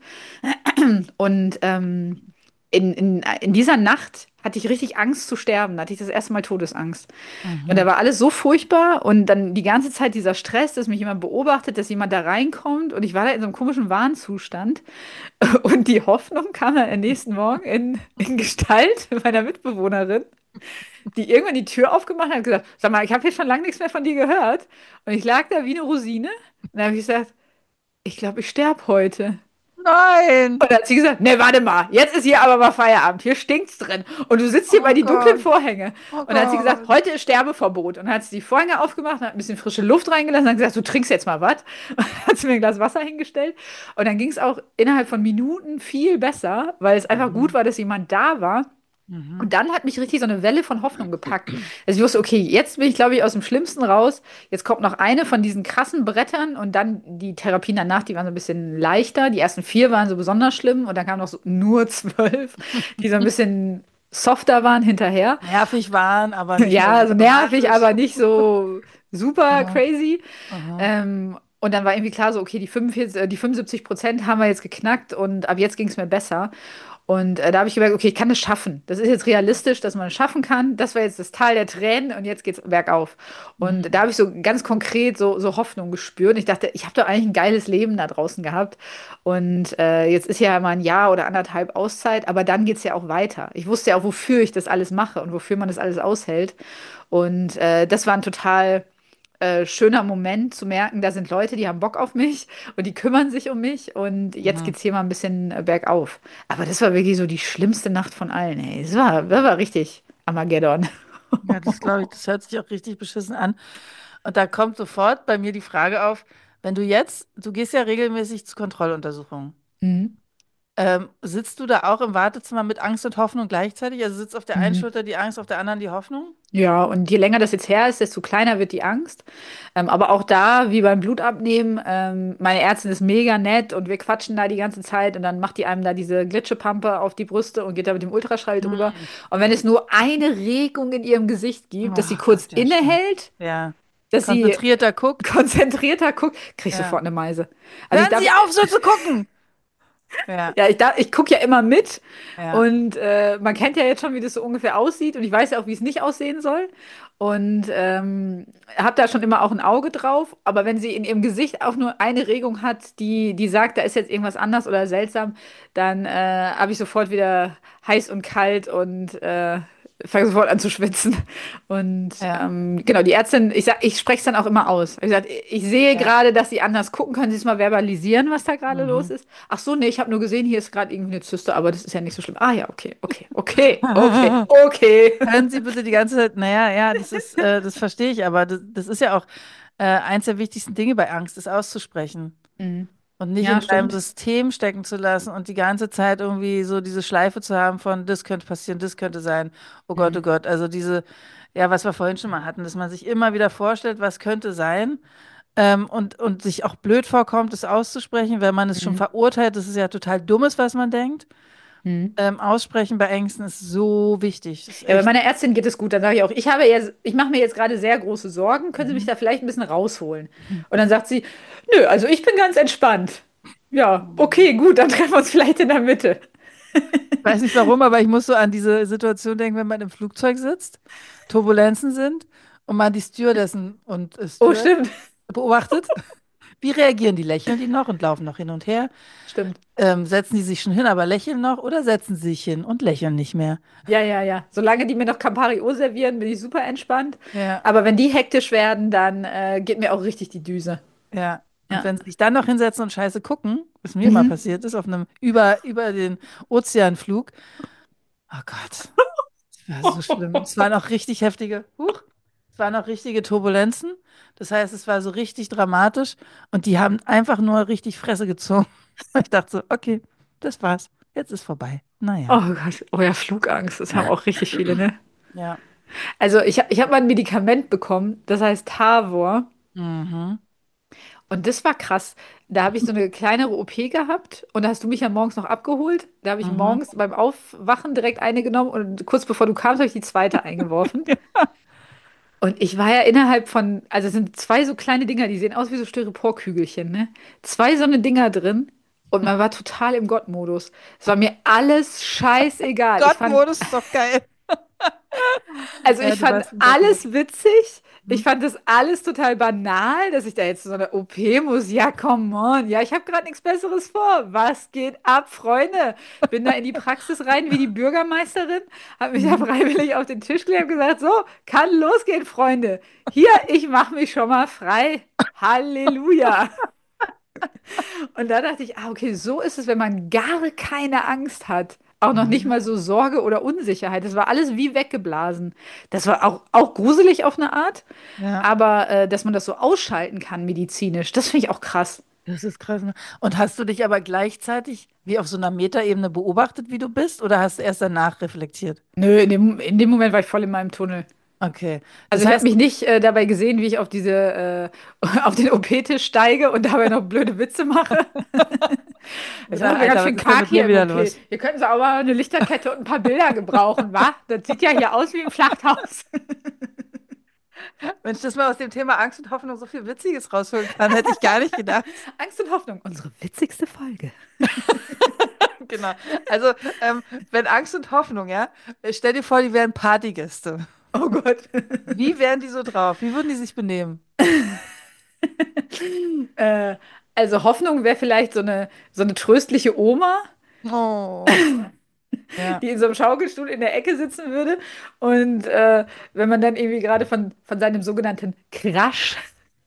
Und ähm, in, in, in dieser Nacht hatte ich richtig Angst zu sterben. Da hatte ich das erste Mal Todesangst. Und da Mhm. war alles so furchtbar und dann die ganze Zeit dieser Stress, dass mich jemand beobachtet, dass jemand da reinkommt und ich war da in so einem komischen Warnzustand. Und die Hoffnung kam dann am nächsten Morgen in, in Gestalt meiner Mitbewohnerin, die irgendwann die Tür aufgemacht hat und gesagt, sag mal, ich habe hier schon lange nichts mehr von dir gehört. Und ich lag da wie eine Rosine. Und dann habe ich gesagt, ich glaube, ich sterbe heute. Nein! Und dann hat sie gesagt, ne, warte mal, jetzt ist hier aber mal Feierabend, hier stinkt's drin. Und du sitzt hier bei Oh die dunklen Gott, Vorhänge. oh Und dann hat sie gesagt, Gott. heute ist Sterbeverbot. Und dann hat sie die Vorhänge aufgemacht, hat ein bisschen frische Luft reingelassen und hat gesagt, du trinkst jetzt mal was. Und dann hat sie mir ein Glas Wasser hingestellt. Und dann ging es auch innerhalb von Minuten viel besser, weil es einfach gut Mhm. war, dass jemand da war. Mhm. Und dann hat mich richtig so eine Welle von Hoffnung gepackt. Also ich wusste, okay, jetzt bin ich, glaube ich, aus dem Schlimmsten raus. Jetzt kommt noch eine von diesen krassen Brettern und dann die Therapien danach, die waren so ein bisschen leichter. Die ersten vier waren so besonders schlimm und dann kamen noch so nur zwölf, die so ein bisschen softer waren hinterher. Nervig waren, aber nicht mehr so Ja, so nervig, dramatisch. aber nicht so super Aha, crazy. aha. Ähm, und dann war irgendwie klar so, okay, die fünfundvierzig, äh, die fünfundsiebzig Prozent haben wir jetzt geknackt und ab jetzt ging es mir besser. Und äh, da habe ich gemerkt, okay, ich kann das schaffen. Das ist jetzt realistisch, dass man es schaffen kann. Das war jetzt das Tal der Tränen und jetzt geht's bergauf. Und da Mhm. habe ich so ganz konkret so, so Hoffnung gespürt. Und ich dachte, ich habe doch eigentlich ein geiles Leben da draußen gehabt. Und äh, jetzt ist ja mal ein Jahr oder anderthalb Auszeit, aber dann geht's ja auch weiter. Ich wusste ja auch, wofür ich das alles mache und wofür man das alles aushält. Und äh, das war ein total äh, schöner Moment zu merken, da sind Leute, die haben Bock auf mich und die kümmern sich um mich und jetzt Mhm. geht's hier mal ein bisschen äh, bergauf. Aber das war wirklich so die schlimmste Nacht von allen, ey. Das war, das war richtig Armageddon. Ja, das glaube ich, das hört sich auch richtig beschissen an. Und da kommt sofort bei mir die Frage auf, wenn du jetzt, du gehst ja regelmäßig zu Kontrolluntersuchungen. Mhm. Ähm, sitzt du da auch im Wartezimmer mit Angst und Hoffnung gleichzeitig? Also sitzt auf der einen Mhm. Schulter die Angst, auf der anderen die Hoffnung? Ja, und je länger das jetzt her ist, desto kleiner wird die Angst. Ähm, aber auch da, wie beim Blutabnehmen, ähm, meine Ärztin ist mega nett und wir quatschen da die ganze Zeit und dann macht die einem da diese Glitschepampe auf die Brüste und geht da mit dem Ultraschall drüber. Hm. Und wenn es nur eine Regung in ihrem Gesicht gibt, dass sie Oh kurz Gott, ja, stimmt. innehält, Ja. dass sie Konzentrierter guckt. konzentrierter guckt, krieg ich Ja. sofort eine Meise. Also ich Hören darf, Sie auf, so zu gucken! Ja, ja, ich darf, ich gucke ja immer mit ja. und äh, man kennt ja jetzt schon, wie das so ungefähr aussieht und ich weiß ja auch, wie es nicht aussehen soll und ähm, habe da schon immer auch ein Auge drauf. Aber wenn sie in ihrem Gesicht auch nur eine Regung hat, die, die sagt, da ist jetzt irgendwas anders oder seltsam, dann äh, habe ich sofort wieder heiß und kalt und äh, fange sofort an zu schwitzen. Und Ja, ähm, genau, die Ärztin, ich sag, ich spreche es dann auch immer aus. Ich sag, ich sehe ja. gerade, dass Sie anders gucken. Können Sie es mal verbalisieren, was da gerade los Mhm. ist? Ach so, nee, ich habe nur gesehen, hier ist gerade irgendwie eine Zyste, aber das ist ja nicht so schlimm. Ah ja, okay, okay, okay, okay, okay. Hören Sie bitte die ganze Zeit, naja, ja, das ist, äh, das verstehe ich, aber das, das ist ja auch äh, eins der wichtigsten Dinge bei Angst, ist auszusprechen. Mhm. Und nicht Ja, in deinem stimmt. System stecken zu lassen und die ganze Zeit irgendwie so diese Schleife zu haben von, das könnte passieren, das könnte sein, oh Gott, oh Mhm. Gott. Also diese, ja, was wir vorhin schon mal hatten, dass man sich immer wieder vorstellt, was könnte sein, ähm, und, und sich auch blöd vorkommt, es auszusprechen, wenn man es schon Mhm. verurteilt, das ist ja total dummes, was man denkt. Mhm. Ähm, aussprechen bei Ängsten ist so wichtig. Das ist Ja, bei echt. meiner Ärztin geht es gut. Dann sage ich auch, ich habe jetzt, ich mache mir jetzt gerade sehr große Sorgen. Können Sie mich Mhm. da vielleicht ein bisschen rausholen? Und dann sagt sie, nö, also ich bin ganz entspannt. Ja, Mhm. okay, gut, dann treffen wir uns vielleicht in der Mitte. Ich weiß nicht warum, aber ich muss so an diese Situation denken, wenn man im Flugzeug sitzt, Turbulenzen sind und man die Stewardessen und äh, Oh, Steward stimmt. beobachtet. Wie reagieren die? Lächeln die noch und laufen noch hin und her? Stimmt. Ähm, setzen die sich schon hin, aber lächeln noch oder setzen sie sich hin und lächeln nicht mehr? Ja, ja, ja. Solange die mir noch Campari O servieren, bin ich super entspannt. Ja, Aber wenn die hektisch werden, dann äh, geht mir auch richtig die Düse. ja. Und Ja. wenn sie sich dann noch hinsetzen und Scheiße gucken, was mir mal Mhm. passiert ist, auf einem über, über den Ozeanflug. Oh Gott, das war so schlimm. Es waren auch richtig heftige, huch, es waren auch richtige Turbulenzen. Das heißt, es war so richtig dramatisch und die haben einfach nur richtig Fresse gezogen. Ich dachte so, okay, das war's. Jetzt ist vorbei. Oh Naja. Gott, oh ja, Flugangst, das haben auch richtig viele, ne? Ja. Also ich, hab- ich habe mal ein Medikament bekommen, das heißt Tavor. Mhm. Und das war krass. Da habe ich so eine kleinere O P gehabt und da hast du mich ja morgens noch abgeholt. Da habe ich Mhm. morgens beim Aufwachen direkt eine genommen und kurz bevor du kamst, habe ich die zweite eingeworfen. Und ich war ja innerhalb von, also es sind zwei so kleine Dinger, die sehen aus wie so Styroporkügelchen, ne? Zwei so eine Dinger drin und man war total im Gottmodus. Es war mir alles scheißegal. Ich fand, Gott-Modus ist doch geil. also Ja, ich du fand warst im Gott-Modus. alles witzig. Ich Mhm. fand das alles total banal, dass ich da jetzt zu so einer O P muss. Ja, come on. Ja, ich habe gerade nichts Besseres vor. Was geht ab, Freunde? Bin da in die Praxis rein wie die Bürgermeisterin, habe mich da Mhm. freiwillig auf den Tisch gelegt und gesagt, so, kann losgehen, Freunde. Hier, ich mache mich schon mal frei. Halleluja. Und da dachte ich, ah, okay, so ist es, wenn man gar keine Angst hat. Auch noch nicht Mhm. mal so Sorge oder Unsicherheit. Das war alles wie weggeblasen. Das war auch, auch gruselig auf eine Art, Ja, aber äh, dass man das so ausschalten kann medizinisch, das finde ich auch krass. das ist krass. Ne? Und hast du dich aber gleichzeitig wie auf so einer Metaebene beobachtet, wie du bist, oder hast du erst danach reflektiert? Nö, in dem, in dem Moment war ich voll in meinem Tunnel. Okay. Also Das ich habe heißt, mich nicht äh, dabei gesehen, wie ich auf diese, äh, auf den O P-Tisch steige und dabei noch blöde Witze mache. Es ist oder aber ganz Alter, schön was ist denn karg mit hier dir im wieder O P. los? Hier könnten Sie aber eine Lichterkette und ein paar Bilder gebrauchen, wa? Das sieht ja hier aus wie im Schlachthaus. Wenn ich das mal aus dem Thema Angst und Hoffnung so viel Witziges rausholen kann, hätte ich gar nicht gedacht. Angst und Hoffnung, unsere witzigste Folge. Genau. Also, ähm, wenn Angst und Hoffnung, ja, äh, stell dir vor, die wären Partygäste. Oh Gott. Wie wären die so drauf? Wie würden die sich benehmen? äh, also Hoffnung wäre vielleicht so eine, so eine tröstliche Oma, Oh, ja. die in so einem Schaukelstuhl in der Ecke sitzen würde. Und äh, wenn man dann irgendwie gerade von, von seinem sogenannten Crush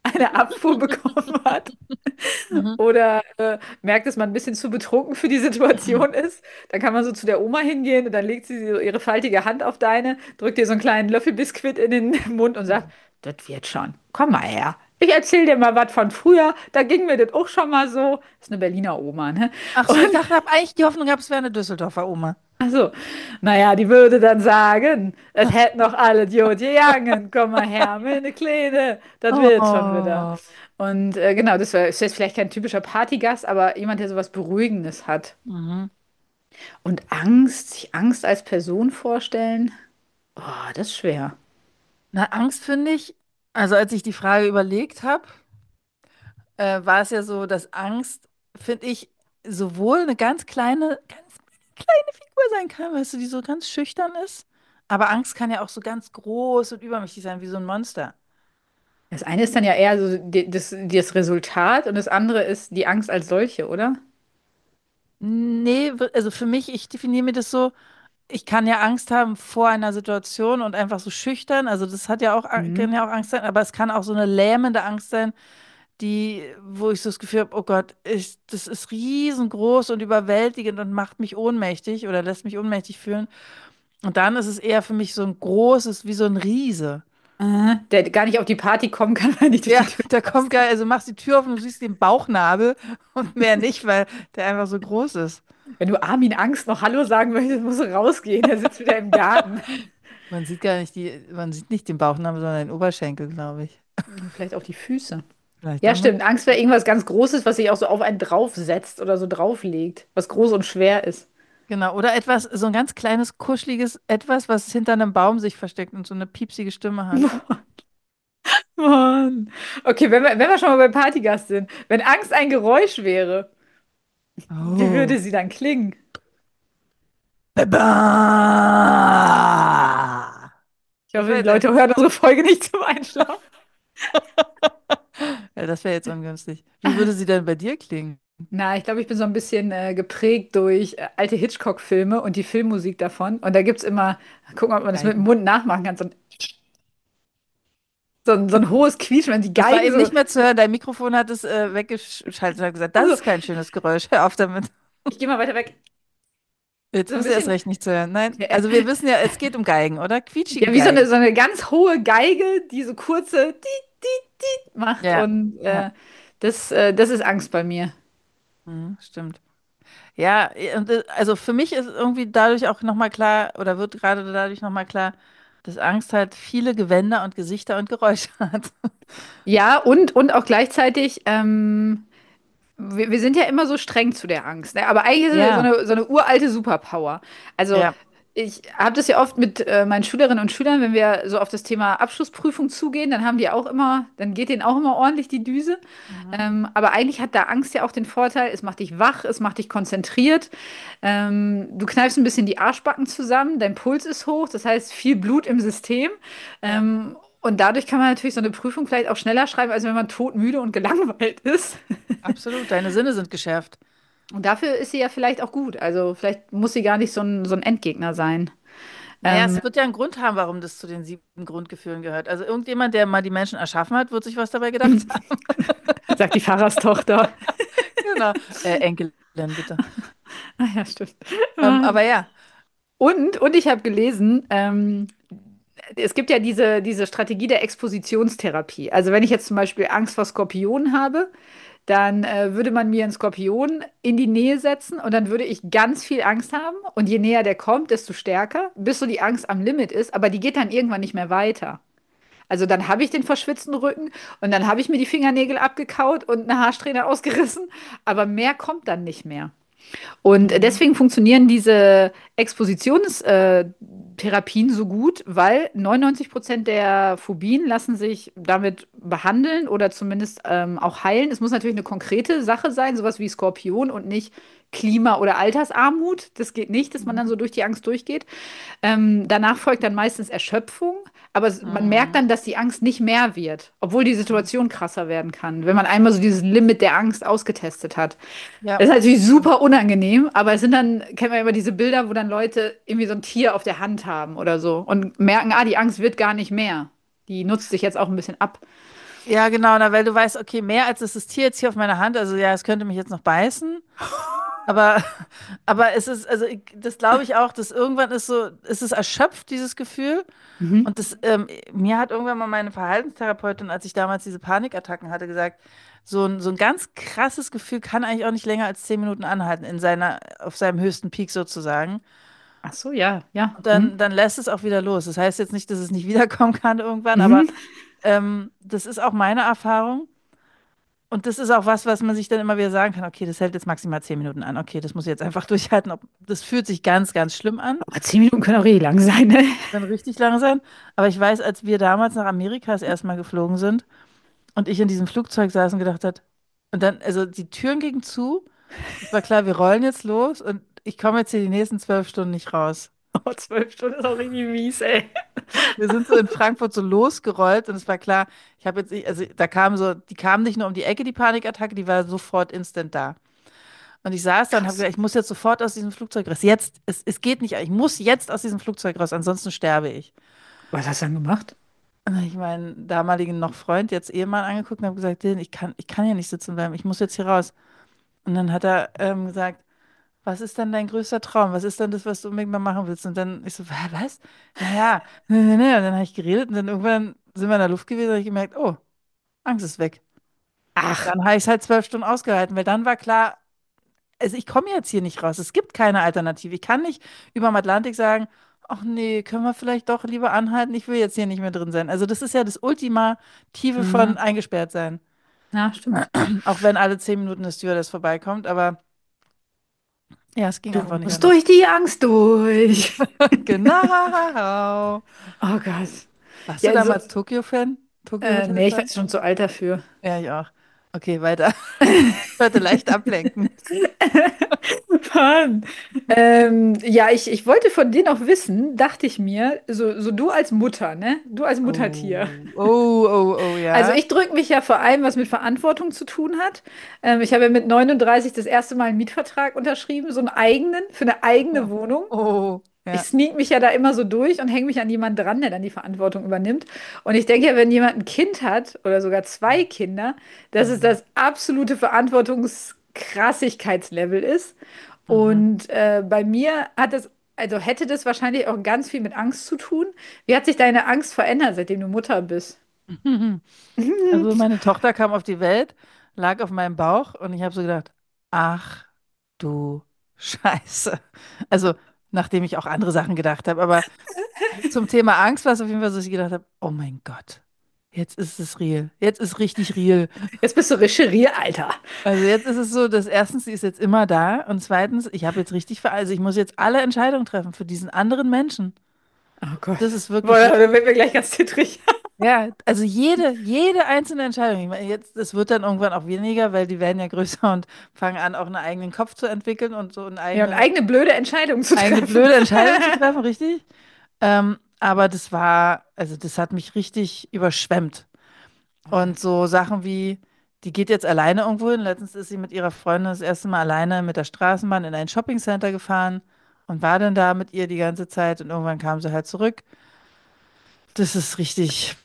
eine Abfuhr bekommen hat Mhm. oder äh, merkt, dass man ein bisschen zu betrunken für die Situation ist, dann kann man so zu der Oma hingehen und dann legt sie so ihre faltige Hand auf deine, drückt dir so einen kleinen Löffel Biskuit in den Mund und sagt, das wird schon. Komm mal her. Ich erzähl dir mal was von früher. Da ging mir das auch schon mal so. Das ist eine Berliner Oma, ne? Ach Und so, ich dachte, habe eigentlich die Hoffnung gehabt, es wäre eine Düsseldorfer Oma. also, naja, die würde dann sagen, es hätten noch alle gut gegangen. Komm mal her, meine Kleine. Das wird schon wieder. Oh. Und äh, genau, das wär- ist jetzt vielleicht kein typischer Partygast, aber jemand, der sowas Beruhigendes hat. Mhm. Und Angst, sich Angst als Person vorstellen, oh, das ist schwer. Na, Angst finde ich, also als ich die Frage überlegt habe, äh, war es ja so, dass Angst, finde ich, sowohl eine ganz kleine, ganz kleine Figur sein kann, weißt du, die so ganz schüchtern ist. Aber Angst kann ja auch so ganz groß und übermächtig sein, wie so ein Monster. Das eine ist dann ja eher so die, das, das Resultat und das andere ist die Angst als solche, oder? Nee, w- also für mich, ich definiere mir das so, ich kann ja Angst haben vor einer Situation und einfach so schüchtern. Also das hat ja auch, kann Mhm. ja auch Angst sein, aber es kann auch so eine lähmende Angst sein, die, wo ich so das Gefühl habe, oh Gott, ich, das ist riesengroß und überwältigend und macht mich ohnmächtig oder lässt mich ohnmächtig fühlen. Und dann ist es eher für mich so ein großes, wie so ein Riese. Äh, der gar nicht auf die Party kommen kann, weil er nicht durch Ja, die Tür der kommt passt. geil, also machst die Tür auf und du siehst den Bauchnabel und mehr nicht, weil der einfach so groß ist. Wenn du Armin Angst noch Hallo sagen möchtest, musst du rausgehen. Der sitzt wieder im Garten. Man sieht gar nicht die, man sieht nicht den Bauchnabel, sondern den Oberschenkel, glaube ich. Vielleicht auch die Füße. Vielleicht Ja, auch noch. stimmt. Angst wäre irgendwas ganz Großes, was sich auch so auf einen draufsetzt oder so drauflegt, was groß und schwer ist. Genau, oder etwas, so ein ganz kleines, kuscheliges Etwas, was hinter einem Baum sich versteckt und so eine piepsige Stimme hat. Mann. Okay, wenn wir, wenn wir schon mal beim Partygast sind, wenn Angst ein Geräusch wäre, wie Oh. würde sie dann klingen? Baba! Ich Das hoffe, wäre die jetzt ein, Leute hören unsere Folge nicht zum Einschlafen. ja, das wäre jetzt ungünstig. Wie würde sie denn bei dir klingen? Na, ich glaube, ich bin so ein bisschen äh, geprägt durch äh, alte Hitchcock-Filme und die Filmmusik davon. Und da gibt es immer, gucken, ob man das mit dem Geigen. Mund nachmachen kann, so ein, so ein, so ein hohes Quietschen, wenn die Das war Geigen eben so. nicht mehr zu hören. Dein Mikrofon hat es äh, weggeschaltet und hat gesagt, das Also, ist kein schönes Geräusch. Hör auf damit. ich gehe mal weiter weg. Jetzt So ein ist erst bisschen. recht nicht zu hören. Nein, Ja, also wir wissen ja, es geht um Geigen, oder? Quietschige ja, wie so eine, Geigen. so eine ganz hohe Geige, die so kurze Tiet, Tiet, Tiet macht. Ja, Und ja, äh, das, äh, das ist Angst bei mir. mhm, stimmt. Ja, und äh, also für mich ist irgendwie dadurch auch nochmal klar, oder wird gerade dadurch nochmal klar, dass Angst halt viele Gewänder und Gesichter und Geräusche hat. Ja, und, und auch gleichzeitig, ähm, wir, wir sind ja immer so streng zu der Angst, ne? Aber eigentlich ist es so Ja, eine, so eine uralte Superpower. Also ja. ich habe das ja oft mit äh, meinen Schülerinnen und Schülern, wenn wir so auf das Thema Abschlussprüfung zugehen, dann haben die auch immer, dann geht denen auch immer ordentlich die Düse. Mhm. Ähm, aber eigentlich hat da Angst ja auch den Vorteil, es macht dich wach, es macht dich konzentriert. Ähm, du kneifst ein bisschen die Arschbacken zusammen, dein Puls ist hoch, das heißt viel Blut im System. Ja, Ähm, und dadurch kann man natürlich so eine Prüfung vielleicht auch schneller schreiben, als wenn man todmüde und gelangweilt ist. absolut. Deine Sinne sind geschärft. Und dafür ist sie ja vielleicht auch gut. Also vielleicht muss sie gar nicht so ein, so ein Endgegner sein. Naja, Ähm, es wird ja einen Grund haben, warum das zu den sieben Grundgefühlen gehört. Also irgendjemand, der mal die Menschen erschaffen hat, wird sich was dabei gedacht haben. sagt die Pfarrerstochter. Genau. Äh, Enkelin, bitte. Ah ja, stimmt. Ähm, aber ja. Und, und ich habe gelesen, ähm, es gibt ja diese, diese Strategie der Expositionstherapie. Also wenn ich jetzt zum Beispiel Angst vor Skorpionen habe, dann äh, würde man mir einen Skorpion in die Nähe setzen und dann würde ich ganz viel Angst haben. Und je näher der kommt, desto stärker, bis so die Angst am Limit ist. Aber die geht dann irgendwann nicht mehr weiter. Also dann habe ich den verschwitzten Rücken und dann habe ich mir die Fingernägel abgekaut und eine Haarsträhne ausgerissen. Aber mehr kommt dann nicht mehr. Und Mhm. deswegen funktionieren diese Expositionstherapien so gut, weil neunundneunzig Prozent der Phobien lassen sich damit behandeln oder zumindest ähm, auch heilen. Es muss natürlich eine konkrete Sache sein, sowas wie Skorpion und nicht Klima- oder Altersarmut. Das geht nicht, dass man dann Mhm. so durch die Angst durchgeht. Ähm, danach folgt dann meistens Erschöpfung, aber es- man merkt Mhm. dann, dass die Angst nicht mehr wird, obwohl die Situation krasser werden kann, wenn man einmal so dieses Limit der Angst ausgetestet hat. Ja. Das ist natürlich super unangenehm, aber es sind dann, kennt man ja immer diese Bilder, wo dann Leute irgendwie so ein Tier auf der Hand haben oder so und merken, ah, die Angst wird gar nicht mehr. Die nutzt sich jetzt auch ein bisschen ab. Ja, genau, na, weil du weißt, okay, mehr als das Tier jetzt hier auf meiner Hand, also ja, es könnte mich jetzt noch beißen, aber, aber es ist, also ich, das glaube ich auch, dass irgendwann ist so, ist es erschöpft, dieses Gefühl. Mhm. Und das, ähm, mir hat irgendwann mal meine Verhaltenstherapeutin, als ich damals diese Panikattacken hatte, gesagt, so ein, so ein ganz krasses Gefühl kann eigentlich auch nicht länger als zehn Minuten anhalten, in seiner, auf seinem höchsten Peak sozusagen. Ach so, ja, ja. Und Mhm. dann, dann lässt es auch wieder los. Das heißt jetzt nicht, dass es nicht wiederkommen kann irgendwann, aber Mhm. ähm, das ist auch meine Erfahrung. Und das ist auch was, was man sich dann immer wieder sagen kann, okay, das hält jetzt maximal zehn Minuten an. Okay, das muss ich jetzt einfach durchhalten. Ob, das fühlt sich ganz, ganz schlimm an. Aber zehn Minuten können auch richtig lang sein, ne? Kann richtig lang sein. Aber ich weiß, als wir damals nach Amerika das erste Mal geflogen sind und ich in diesem Flugzeug saß und gedacht hat, und dann, also die Türen gingen zu, es war klar, wir rollen jetzt los und ich komme jetzt hier die nächsten zwölf Stunden nicht raus. Oh, zwölf Stunden ist auch richtig mies, ey. Wir sind so in Frankfurt so losgerollt und es war klar, ich habe jetzt, nicht- also da kam so, die kam nicht nur um die Ecke, die Panikattacke, die war sofort instant da. Und ich saß da und habe Krass. gesagt, ich muss jetzt sofort aus diesem Flugzeug raus. Jetzt, es, es geht nicht, ich muss jetzt aus diesem Flugzeug raus, ansonsten sterbe ich. Was hast du dann gemacht? Und dann hab ich meinen damaligen noch Freund, jetzt Ehemann, angeguckt und habe gesagt, Dylan, ich kann, ich kann hier nicht sitzen bleiben, ich muss jetzt hier raus. Und dann hat er ähm, gesagt, was ist denn dein größter Traum? Was ist denn das, was du unbedingt mal machen willst? Und dann ich so, "Hä, was? Naja, ne, ne, ne." Und dann habe ich geredet und dann irgendwann sind wir in der Luft gewesen und habe ich gemerkt, oh, Angst ist weg. Ach, Dann habe ich es halt zwölf Stunden ausgehalten, weil dann war klar, also ich komme jetzt hier nicht raus. Es gibt keine Alternative. Ich kann nicht über dem Atlantik sagen, ach nee, können wir vielleicht doch lieber anhalten? Ich will jetzt hier nicht mehr drin sein. Also das ist ja das Ultimative von mhm. eingesperrt sein. Ja, stimmt. Auch wenn alle zehn Minuten eine Stewardess vorbeikommt, aber ja, es ging Du einfach nicht musst anders. durch die Angst durch. Genau. Oh Gott. Warst Ja, du also, damals Tokio-Fan? Tokio äh, Hotel nee, ich war Fan? jetzt schon zu alt dafür. Ja, ich auch. Okay, weiter. Sollte leicht ablenken. Mann. Ähm, ja, ich, ich wollte von dir noch wissen, dachte ich mir, so, so du als Mutter, ne? Du als Muttertier. Oh, oh, oh, oh, Also ja. ich drücke mich ja vor allem, was mit Verantwortung zu tun hat. Ähm, ich habe ja mit neununddreißig das erste Mal einen Mietvertrag unterschrieben, so einen eigenen, für eine eigene Ja. Wohnung. Oh, Ich ja. sneak mich ja da immer so durch und hänge mich an jemanden dran, der dann die Verantwortung übernimmt. Und ich denke ja, wenn jemand ein Kind hat oder sogar zwei Kinder, dass es Mhm. das absolute Verantwortungskrassigkeitslevel ist. Mhm. Und äh, bei mir hat es, also hätte das wahrscheinlich auch ganz viel mit Angst zu tun. Wie hat sich deine Angst verändert, seitdem du Mutter bist? Also meine Tochter kam auf die Welt, lag auf meinem Bauch und ich habe so gedacht, ach du Scheiße. Also nachdem ich auch andere Sachen gedacht habe, aber zum Thema Angst war es auf jeden Fall so, dass ich gedacht habe, oh mein Gott, jetzt ist es real. Jetzt ist richtig real. Jetzt bist du Recherchier, Alter. Also jetzt ist es so, dass erstens, sie ist jetzt immer da und zweitens, ich habe jetzt richtig, ver also ich muss jetzt alle Entscheidungen treffen für diesen anderen Menschen. Oh Gott. Das ist Boah, wirklich da jetzt, wird mir gleich ganz zittrig. ja, also jede, jede einzelne Entscheidung. Ich meine, jetzt, es wird dann irgendwann auch weniger, weil die werden ja größer und fangen an, auch einen eigenen Kopf zu entwickeln und so eine Ja, und eigene, eigene blöde Entscheidungen zu eigene treffen. blöde Entscheidung zu treffen, richtig? Ähm, aber das war, also das hat mich richtig überschwemmt. Und so Sachen wie, die geht jetzt alleine irgendwo hin. Letztens ist sie mit ihrer Freundin das erste Mal alleine mit der Straßenbahn in ein Shoppingcenter gefahren und war dann da mit ihr die ganze Zeit und irgendwann kam sie halt zurück. Das ist richtig,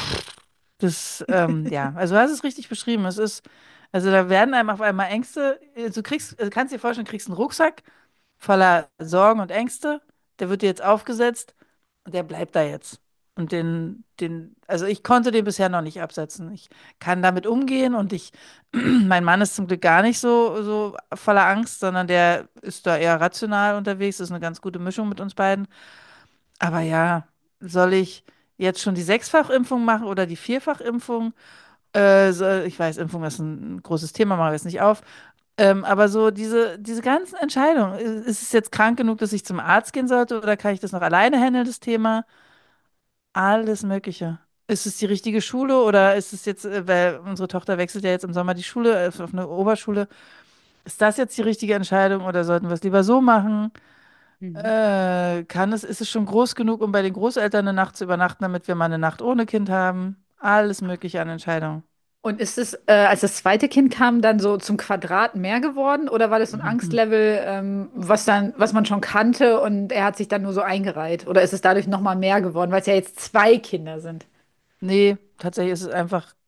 das, ähm, ja, also du hast es richtig beschrieben. Es ist, also da werden einem auf einmal Ängste, äh, du kriegst, also kannst dir vorstellen, du kriegst einen Rucksack voller Sorgen und Ängste, der wird dir jetzt aufgesetzt und der bleibt da jetzt. Und den, den, also ich konnte den bisher noch nicht absetzen. Ich kann damit umgehen und ich, mein Mann ist zum Glück gar nicht so, so voller Angst, sondern der ist da eher rational unterwegs. Das ist eine ganz gute Mischung mit uns beiden. Aber ja, soll ich jetzt schon die Sechsfachimpfung machen oder die Vierfachimpfung? Äh, so, ich weiß, Impfung ist ein großes Thema, mache ich jetzt nicht auf. Ähm, aber so diese, diese ganzen Entscheidungen, i- ist es jetzt krank genug, dass ich zum Arzt gehen sollte oder kann ich das noch alleine handeln, das Thema? Alles Mögliche. Ist es die richtige Schule oder ist es jetzt, äh, weil unsere Tochter wechselt ja jetzt im Sommer die Schule, äh, auf eine Oberschule, ist das jetzt die richtige Entscheidung oder sollten wir es lieber so machen? Mhm. Äh, kann es, ist es schon groß genug, um bei den Großeltern eine Nacht zu übernachten, damit wir mal eine Nacht ohne Kind haben? Alles Mögliche an Entscheidungen. Und ist es, äh, als das zweite Kind kam, dann so zum Quadrat mehr geworden oder war das so ein Mhm. Angstlevel, ähm, was dann, was man schon kannte und er hat sich dann nur so eingereiht? Oder ist es dadurch nochmal mehr geworden, weil es ja jetzt zwei Kinder sind? Nee, tatsächlich ist es einfach.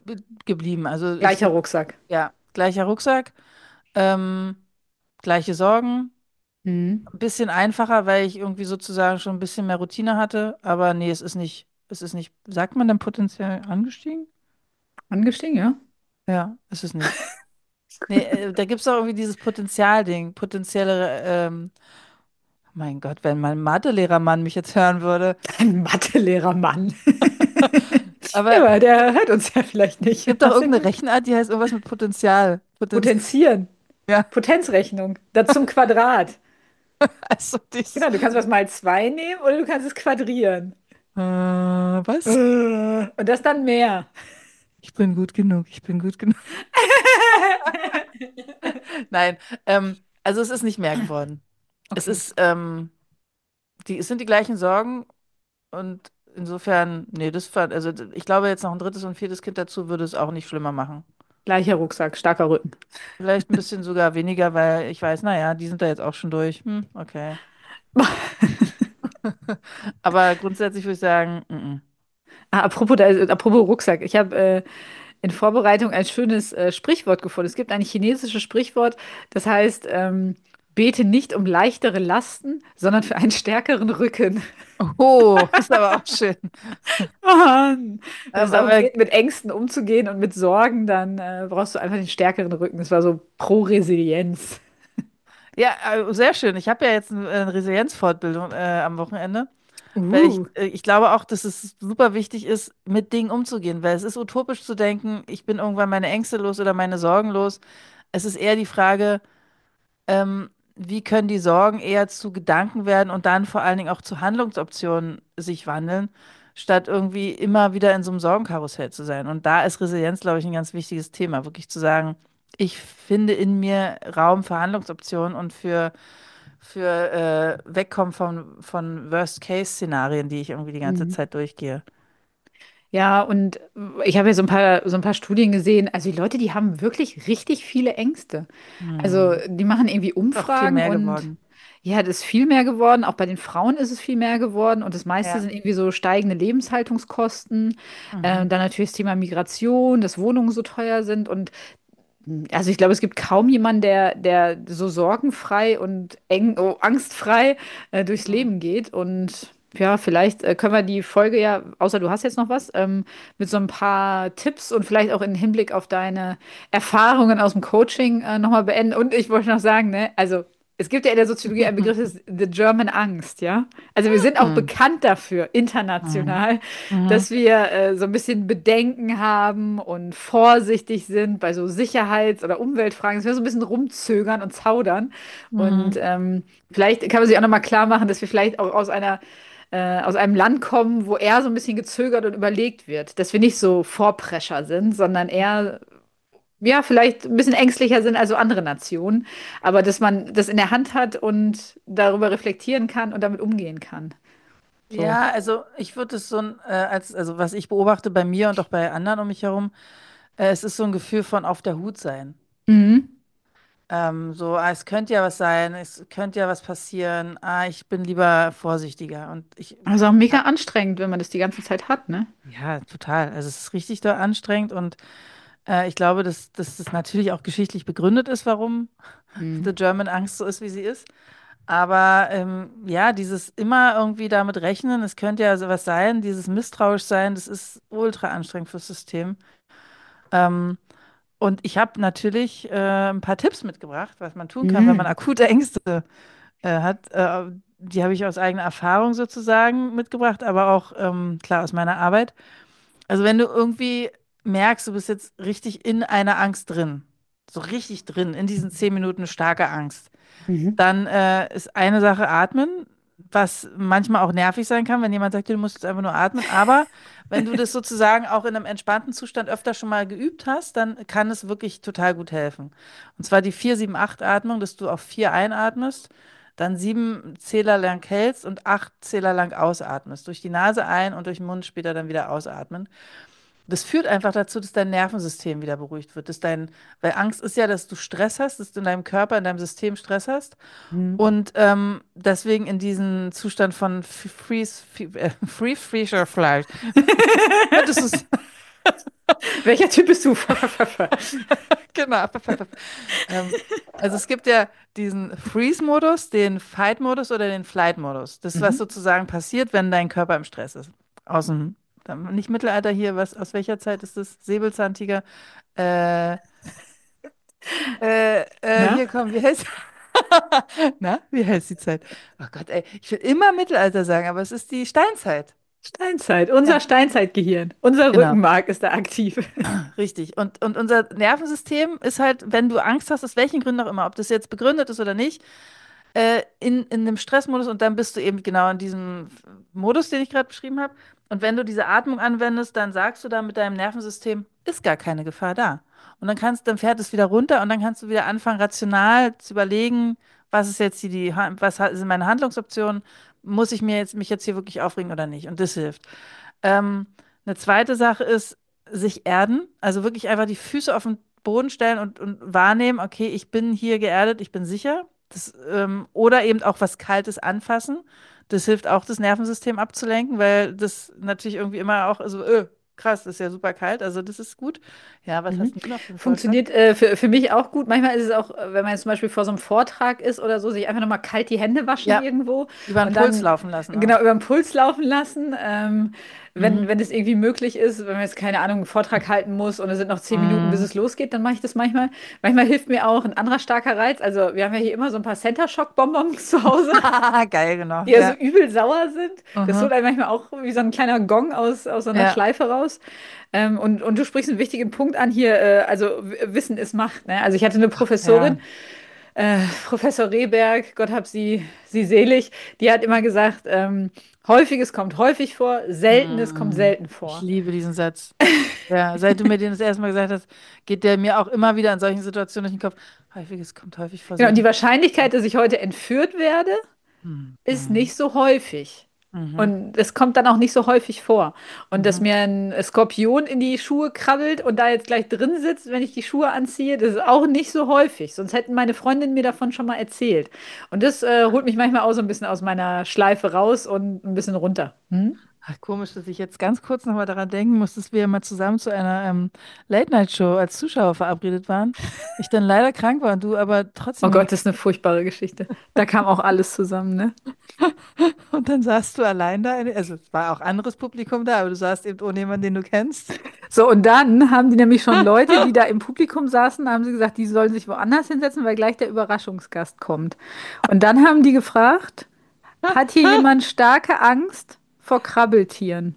geblieben. Also ich Gleicher würde, Rucksack. ja, gleicher Rucksack, ähm, gleiche Sorgen. Mhm. Ein bisschen einfacher, weil ich irgendwie sozusagen schon ein bisschen mehr Routine hatte. Aber nee, es ist nicht, es ist nicht, sagt man denn potenziell angestiegen? Angestiegen, ja. Ja, ist es nicht. Nee, äh, da gibt es auch irgendwie dieses Potenzialding, potenzielle, ähm, mein Gott, wenn mein Mathelehrer-Mann mich jetzt hören würde. Ein Mathelehrer-Mann. Ja, Aber aber der hört uns ja vielleicht es nicht. gibt doch Hast du irgendeine gut? Rechenart, die heißt irgendwas mit Potenzial. Potenz Potenzieren. ja, Potenzrechnung. Das zum Quadrat. also dieses. Genau, du kannst was mal zwei nehmen oder du kannst es quadrieren. Äh, was? Äh, Und das dann mehr. Ich bin gut genug, ich bin gut genug. Nein, ähm, also es ist nicht mehr geworden. Es Okay, ist, ähm, die, es sind die gleichen Sorgen und insofern, nee, das fand, also ich glaube jetzt noch ein drittes und viertes Kind dazu würde es auch nicht schlimmer machen. gleicher Rucksack, starker Rücken. Vielleicht ein bisschen sogar weniger, weil ich weiß, naja, die sind da jetzt auch schon durch. Hm, okay. Aber grundsätzlich würde ich sagen, mm, mm. Ah, apropos, da, apropos Rucksack. Ich habe äh, in Vorbereitung ein schönes äh, Sprichwort gefunden. Es gibt ein chinesisches Sprichwort, das heißt, ähm, bete nicht um leichtere Lasten, sondern für einen stärkeren Rücken. Oh, ist aber auch schön. Mann. Wenn es Ähm, darum aber geht, mit Ängsten umzugehen und mit Sorgen, dann äh, brauchst du einfach den stärkeren Rücken. Das war so pro Resilienz. ja, äh, sehr schön. Ich habe ja jetzt eine, eine Resilienzfortbildung äh, am Wochenende, weil ich, Uh. äh, ich glaube auch, dass es super wichtig ist, mit Dingen umzugehen, weil es ist utopisch zu denken, ich bin irgendwann meine Ängste los oder meine Sorgen los. Es ist eher die Frage, ähm, wie können die Sorgen eher zu Gedanken werden und dann vor allen Dingen auch zu Handlungsoptionen sich wandeln, statt irgendwie immer wieder in so einem Sorgenkarussell zu sein. Und da ist Resilienz, glaube ich, ein ganz wichtiges Thema, wirklich zu sagen, ich finde in mir Raum für Handlungsoptionen und für, für äh, Wegkommen von, von Worst-Case-Szenarien, die ich irgendwie die ganze Mhm. Zeit durchgehe. Ja, und ich habe ja so ein paar, so ein paar Studien gesehen. Also die Leute, die haben wirklich richtig viele Ängste. Also Hm. die machen irgendwie Doch viel Umfragen mehr und geworden. ja, das ist viel mehr geworden. Auch bei den Frauen ist es viel mehr geworden. Und das meiste Ja. sind irgendwie so steigende Lebenshaltungskosten. Äh, Mhm. dann natürlich das Thema Migration, dass Wohnungen so teuer sind. Und also ich glaube, es gibt kaum jemanden, der, der so sorgenfrei und eng, oh, angstfrei äh, durchs Mhm. Leben geht. Und ja, vielleicht äh, können wir die Folge ja, außer du hast jetzt noch was, ähm, mit so ein paar Tipps und vielleicht auch im Hinblick auf deine Erfahrungen aus dem Coaching äh, nochmal beenden. Und ich wollte noch sagen, ne, also es gibt ja in der Soziologie einen Begriff, das ist The German Angst, ja. Also wir sind auch Mhm. bekannt dafür, Mhm. international, Mhm. dass wir äh, so ein bisschen Bedenken haben und vorsichtig sind bei so Sicherheits- oder Umweltfragen, dass wir so ein bisschen rumzögern und zaudern. Und Mhm. ähm, vielleicht kann man sich auch nochmal klar machen, dass wir vielleicht auch aus einer, äh, aus einem Land kommen, wo eher so ein bisschen gezögert und überlegt wird, dass wir nicht so Vorprescher sind, sondern eher, ja, vielleicht ein bisschen ängstlicher sind als so andere Nationen, aber dass man das in der Hand hat und darüber reflektieren kann und damit umgehen kann. So. Ja, also ich würde es so ein, äh, als, also was ich beobachte bei mir und auch bei anderen um mich herum, äh, es ist so ein Gefühl von auf der Hut sein. Mhm. Ähm, so, ah, es könnte ja was sein, es könnte ja was passieren, ah, ich bin lieber vorsichtiger. Und ich Also auch mega hab, anstrengend, wenn man das die ganze Zeit hat, ne? ja, total. Also es ist richtig doll anstrengend und äh, ich glaube, dass, dass das natürlich auch geschichtlich begründet ist, warum The Mhm. German Angst so ist, wie sie ist. Aber ähm, ja, dieses immer irgendwie damit rechnen, es könnte ja sowas sein, dieses misstrauisch sein, das ist ultra anstrengend fürs System. Ähm, und ich habe natürlich äh, ein paar Tipps mitgebracht, was man tun kann, wenn man Mhm. akute Ängste äh, hat. Äh, die habe ich aus eigener Erfahrung sozusagen mitgebracht, aber auch ähm, klar aus meiner Arbeit. Also wenn du irgendwie merkst, du bist jetzt richtig in einer Angst drin, so richtig drin, in diesen zehn Minuten starke Angst. Mhm. Dann äh, ist eine Sache atmen, was manchmal auch nervig sein kann, wenn jemand sagt, du musst jetzt einfach nur atmen. Aber wenn du das sozusagen auch in einem entspannten Zustand öfter schon mal geübt hast, dann kann es wirklich total gut helfen. Und zwar die vier sieben acht Atmung, dass du auf vier einatmest, dann sieben Zähler lang hältst und acht Zähler lang ausatmest. Durch die Nase ein und durch den Mund später dann wieder ausatmen. Das führt einfach dazu, dass dein Nervensystem wieder beruhigt wird. Dass dein, weil Angst ist ja, dass du Stress hast, dass du in deinem Körper, in deinem System Stress hast. Mhm. Und ähm, deswegen in diesen Zustand von F- Freeze, F- äh, Freeze, Freeze or Flight. Könntest du es? Welcher Typ bist du? Genau. Ähm, also es gibt ja diesen Freeze-Modus, den Fight-Modus oder den Flight-Modus. Das, was Mhm. sozusagen passiert, wenn dein Körper im Stress ist. Aus dem, dann- nicht Mittelalter hier, was, aus welcher Zeit ist das? Säbelzahntiger. Äh, äh, äh, Na? hier komm, wie heißt Na, wie heißt die Zeit? Oh Gott, ey, ich will immer Mittelalter sagen, aber es ist die Steinzeit. Steinzeit, unser Ja, Steinzeitgehirn. Unser genau. Rückenmark ist da aktiv. Richtig. Und, und unser Nervensystem ist halt, wenn du Angst hast, aus welchen Gründen auch immer, ob das jetzt begründet ist oder nicht, äh, in, in einem Stressmodus und dann bist du eben genau in diesem Modus, den ich gerade beschrieben habe. Und wenn du diese Atmung anwendest, dann sagst du da mit deinem Nervensystem, ist gar keine Gefahr da. Und dann kannst, dann fährt es wieder runter und dann kannst du wieder anfangen, rational zu überlegen, was ist jetzt die, die Ha- was ha- sind meine Handlungsoptionen? Muss ich mir jetzt, mich jetzt hier wirklich aufregen oder nicht? Und das hilft. Ähm, eine zweite Sache ist, sich erden, also wirklich einfach die Füße auf den Boden stellen und, und wahrnehmen, okay, ich bin hier geerdet, ich bin sicher. Das, ähm, oder eben auch was Kaltes anfassen. Das hilft auch, das Nervensystem abzulenken, weil das natürlich irgendwie immer auch, also, öh, krass, das ist ja super kalt, also das ist gut. Ja, was hast Mhm. denn du noch für einen Vorschlag? Funktioniert äh, für, für mich auch gut. Manchmal ist es auch, äh, wenn man jetzt zum Beispiel vor so einem Vortrag ist oder so, sich einfach nochmal kalt die Hände waschen Ja, irgendwo über den und Puls dann laufen lassen genau auch. über den Puls laufen lassen. Ähm, wenn, Mhm. wenn es irgendwie möglich ist, wenn man jetzt keine Ahnung, einen Vortrag halten muss und es sind noch zehn Minuten, bis Mhm. es losgeht, dann mache ich das manchmal. Manchmal hilft mir auch ein anderer starker Reiz. Also wir haben ja hier immer so ein paar Center Shock Bonbons zu Hause, Geil, genau, die ja so ja. übel sauer sind. Das Mhm. holt einem manchmal auch wie so ein kleiner Gong aus, aus so einer Ja. Schleife raus. Ähm, und, und du sprichst einen wichtigen Punkt an hier, äh, also W- Wissen ist Macht. Ne? Also ich hatte eine Professorin, Ja. äh, Professor Rehberg, Gott hab sie, sie selig, die hat immer gesagt, ähm, häufiges kommt häufig vor, seltenes kommt Mm, selten Ich vor. liebe diesen Satz. Ja, seit du mir den das erste Mal gesagt hast, geht der mir auch immer wieder in solchen Situationen durch den Kopf. Häufig, es kommt häufig vor, Genau, und die selten. Wahrscheinlichkeit, dass ich heute entführt werde, ist Mhm. nicht so häufig. Mhm. Und es kommt dann auch nicht so häufig vor. Und dass Mhm. mir ein Skorpion in die Schuhe krabbelt und da jetzt gleich drin sitzt, wenn ich die Schuhe anziehe, das ist auch nicht so häufig. Sonst hätten meine Freundinnen mir davon schon mal erzählt. Und das äh, holt mich manchmal auch so ein bisschen aus meiner Schleife raus und ein bisschen runter. Hm? Ach, komisch, dass ich jetzt ganz kurz nochmal daran denken muss, dass wir mal zusammen zu einer ähm, Late-Night-Show als Zuschauer verabredet waren. Ich dann leider krank war und du aber Oh trotzdem Gott, das hingehst. ist eine furchtbare Geschichte. Da kam auch alles zusammen, ne? Und dann saßt du allein da. Also es war auch anderes Publikum da, aber du saßt eben ohne jemanden, den du kennst. So, und dann haben die nämlich schon Leute, die da im Publikum saßen, haben sie gesagt, die sollen sich woanders hinsetzen, weil gleich der Überraschungsgast kommt. Und dann haben die gefragt, hat hier jemand starke Angst vor Krabbeltieren?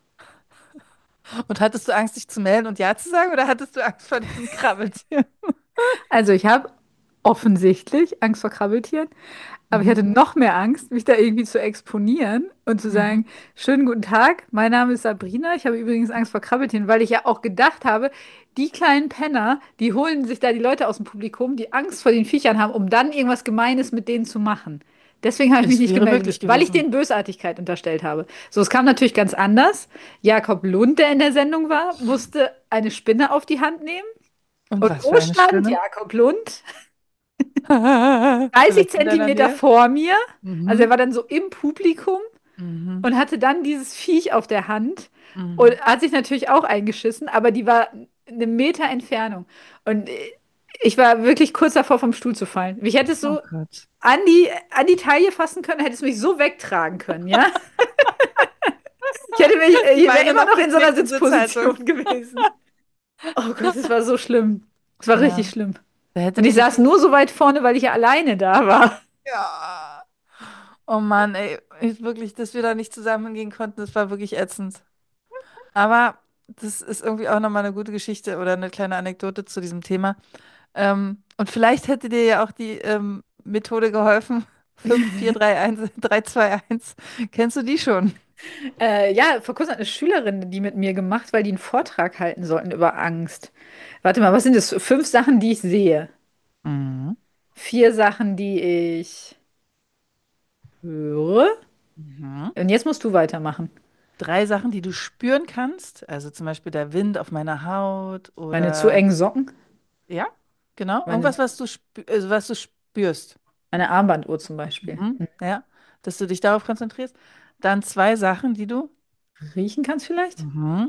Und hattest du Angst, dich zu melden und Ja zu sagen, oder hattest du Angst vor diesen Krabbeltieren? Also ich habe offensichtlich Angst vor Krabbeltieren, aber ich Mhm. hatte noch mehr Angst, mich da irgendwie zu exponieren und zu Mhm. sagen, schönen guten Tag, mein Name ist Sabrina, ich habe übrigens Angst vor Krabbeltieren, weil ich ja auch gedacht habe, die kleinen Penner, die holen sich da die Leute aus dem Publikum, die Angst vor den Viechern haben, um dann irgendwas Gemeines mit denen zu machen. Deswegen habe ich mich Es nicht wäre gemeldet, möglich weil ich gewesen. denen Bösartigkeit unterstellt habe. So, es kam natürlich ganz anders. Jakob Lund, der in der Sendung war, musste eine Spinne auf die Hand nehmen. Und Und was wo für eine stand Spinne? Jakob Lund? dreißig Vielleicht in deiner Zentimeter Nähe? vor mir. Also er Mhm. war dann so im Publikum Mhm. und hatte dann dieses Viech auf der Hand Mhm. und hat sich natürlich auch eingeschissen, aber die war eine Meter Entfernung. Und ich war wirklich kurz davor, vom Stuhl zu fallen. Ich hätte es Oh so Gott. an die, an die Taille fassen können, hätte es mich so wegtragen können, ja? Ich hätte mich, Die ich wäre Beine immer noch noch in so einer geknickt in Sitzhaltung. Sitzposition gewesen. Oh Gott, es war so schlimm. Es war richtig Ja. schlimm. Da hätte Und dir ich saß bestimmt. nur so weit vorne, weil ich ja alleine da war. Ja. Oh Mann, ey, ich, wirklich, dass wir da nicht zusammen hingehen konnten, das war wirklich ätzend. Aber das ist irgendwie auch nochmal eine gute Geschichte oder eine kleine Anekdote zu diesem Thema. Ähm, und vielleicht hätte dir ja auch die ähm, Methode geholfen. Fünf, vier, drei, eins, drei, zwei, eins. Kennst du die schon? Äh, ja, vor kurzem hat eine Schülerin die mit mir gemacht, weil die einen Vortrag halten sollten über Angst. Warte mal, was sind das? Fünf Sachen, die ich sehe. Mhm. Vier Sachen, die ich höre. Mhm. Und jetzt musst du weitermachen. Drei Sachen, die du spüren kannst. Also zum Beispiel der Wind auf meiner Haut Meine zu oder engen Socken, ja, genau. meine, Irgendwas, was du spü also was du spürst. meine Armbanduhr zum Beispiel. Mhm. Hm. Ja, dass du dich darauf konzentrierst. Dann zwei Sachen, die du Riechen kannst vielleicht? mhm.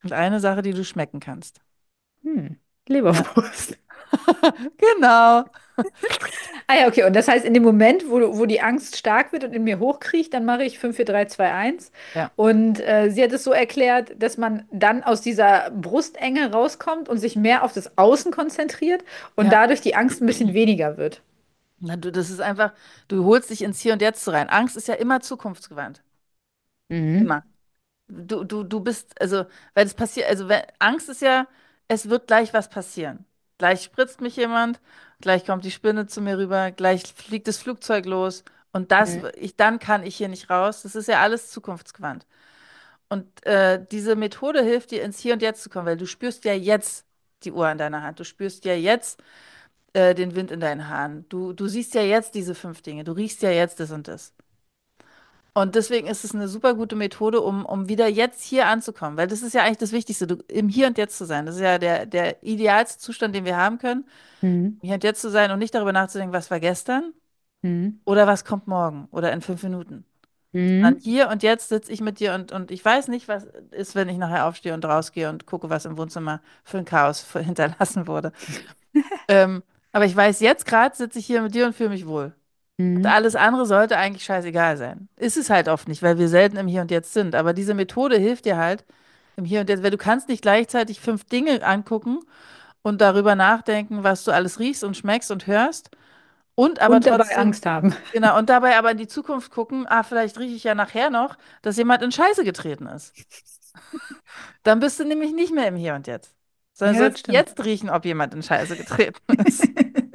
Und eine Sache, die du schmecken kannst. Hm. Ja, Leberwurst. genau. Ah ja, okay. Und das heißt, in dem Moment, wo, wo die Angst stark wird und in mir hochkriecht, dann mache ich fünf, vier, drei, zwei, eins. Ja, Und äh, sie hat es so erklärt, dass man dann aus dieser Brustenge rauskommt und sich mehr auf das Außen konzentriert und ja. dadurch die Angst ein bisschen weniger wird. Na, du, das ist einfach, du holst dich ins Hier und Jetzt rein. Angst ist ja immer zukunftsgewandt. Mhm. Immer. Du, du, du bist, also, weil es passiert, also wenn, Angst ist ja, es wird gleich was passieren. Gleich spritzt mich jemand, gleich kommt die Spinne zu mir rüber, gleich fliegt das Flugzeug los und das, Mhm. ich, dann kann ich hier nicht raus. Das ist ja alles zukunftsgewandt. Und äh, diese Methode hilft dir, ins Hier und Jetzt zu kommen, weil du spürst ja jetzt die Uhr in deiner Hand. Du spürst ja jetzt äh, den Wind in deinen Haaren. Du, du siehst ja jetzt diese fünf Dinge. Du riechst ja jetzt das und das. Und deswegen ist es eine super gute Methode, um, um wieder jetzt hier anzukommen, weil das ist ja eigentlich das Wichtigste, du, im Hier und Jetzt zu sein. Das ist ja der, der idealste Zustand, den wir haben können, Mhm. im Hier und Jetzt zu sein und nicht darüber nachzudenken, was war gestern Mhm. oder was kommt morgen oder in fünf Minuten. Sondern Mhm. hier und jetzt sitze ich mit dir und, und ich weiß nicht, was ist, wenn ich nachher aufstehe und rausgehe und gucke, was im Wohnzimmer für ein Chaos hinterlassen wurde. Ähm, aber ich weiß, jetzt gerade sitze ich hier mit dir und fühle mich wohl. Und Mhm. alles andere sollte eigentlich scheißegal sein. Ist es halt oft nicht, weil wir selten im Hier und Jetzt sind. Aber diese Methode hilft dir halt im Hier und Jetzt, weil du kannst nicht gleichzeitig fünf Dinge angucken und darüber nachdenken, was du alles riechst und schmeckst und hörst und aber Und dabei trotzdem, Angst haben. genau, und dabei aber in die Zukunft gucken, ah, vielleicht rieche ich ja nachher noch, dass jemand in Scheiße getreten ist. Dann bist du nämlich nicht mehr im Hier und Jetzt, sondern Ja, das sollst stimmt. jetzt riechen, ob jemand in Scheiße getreten ist.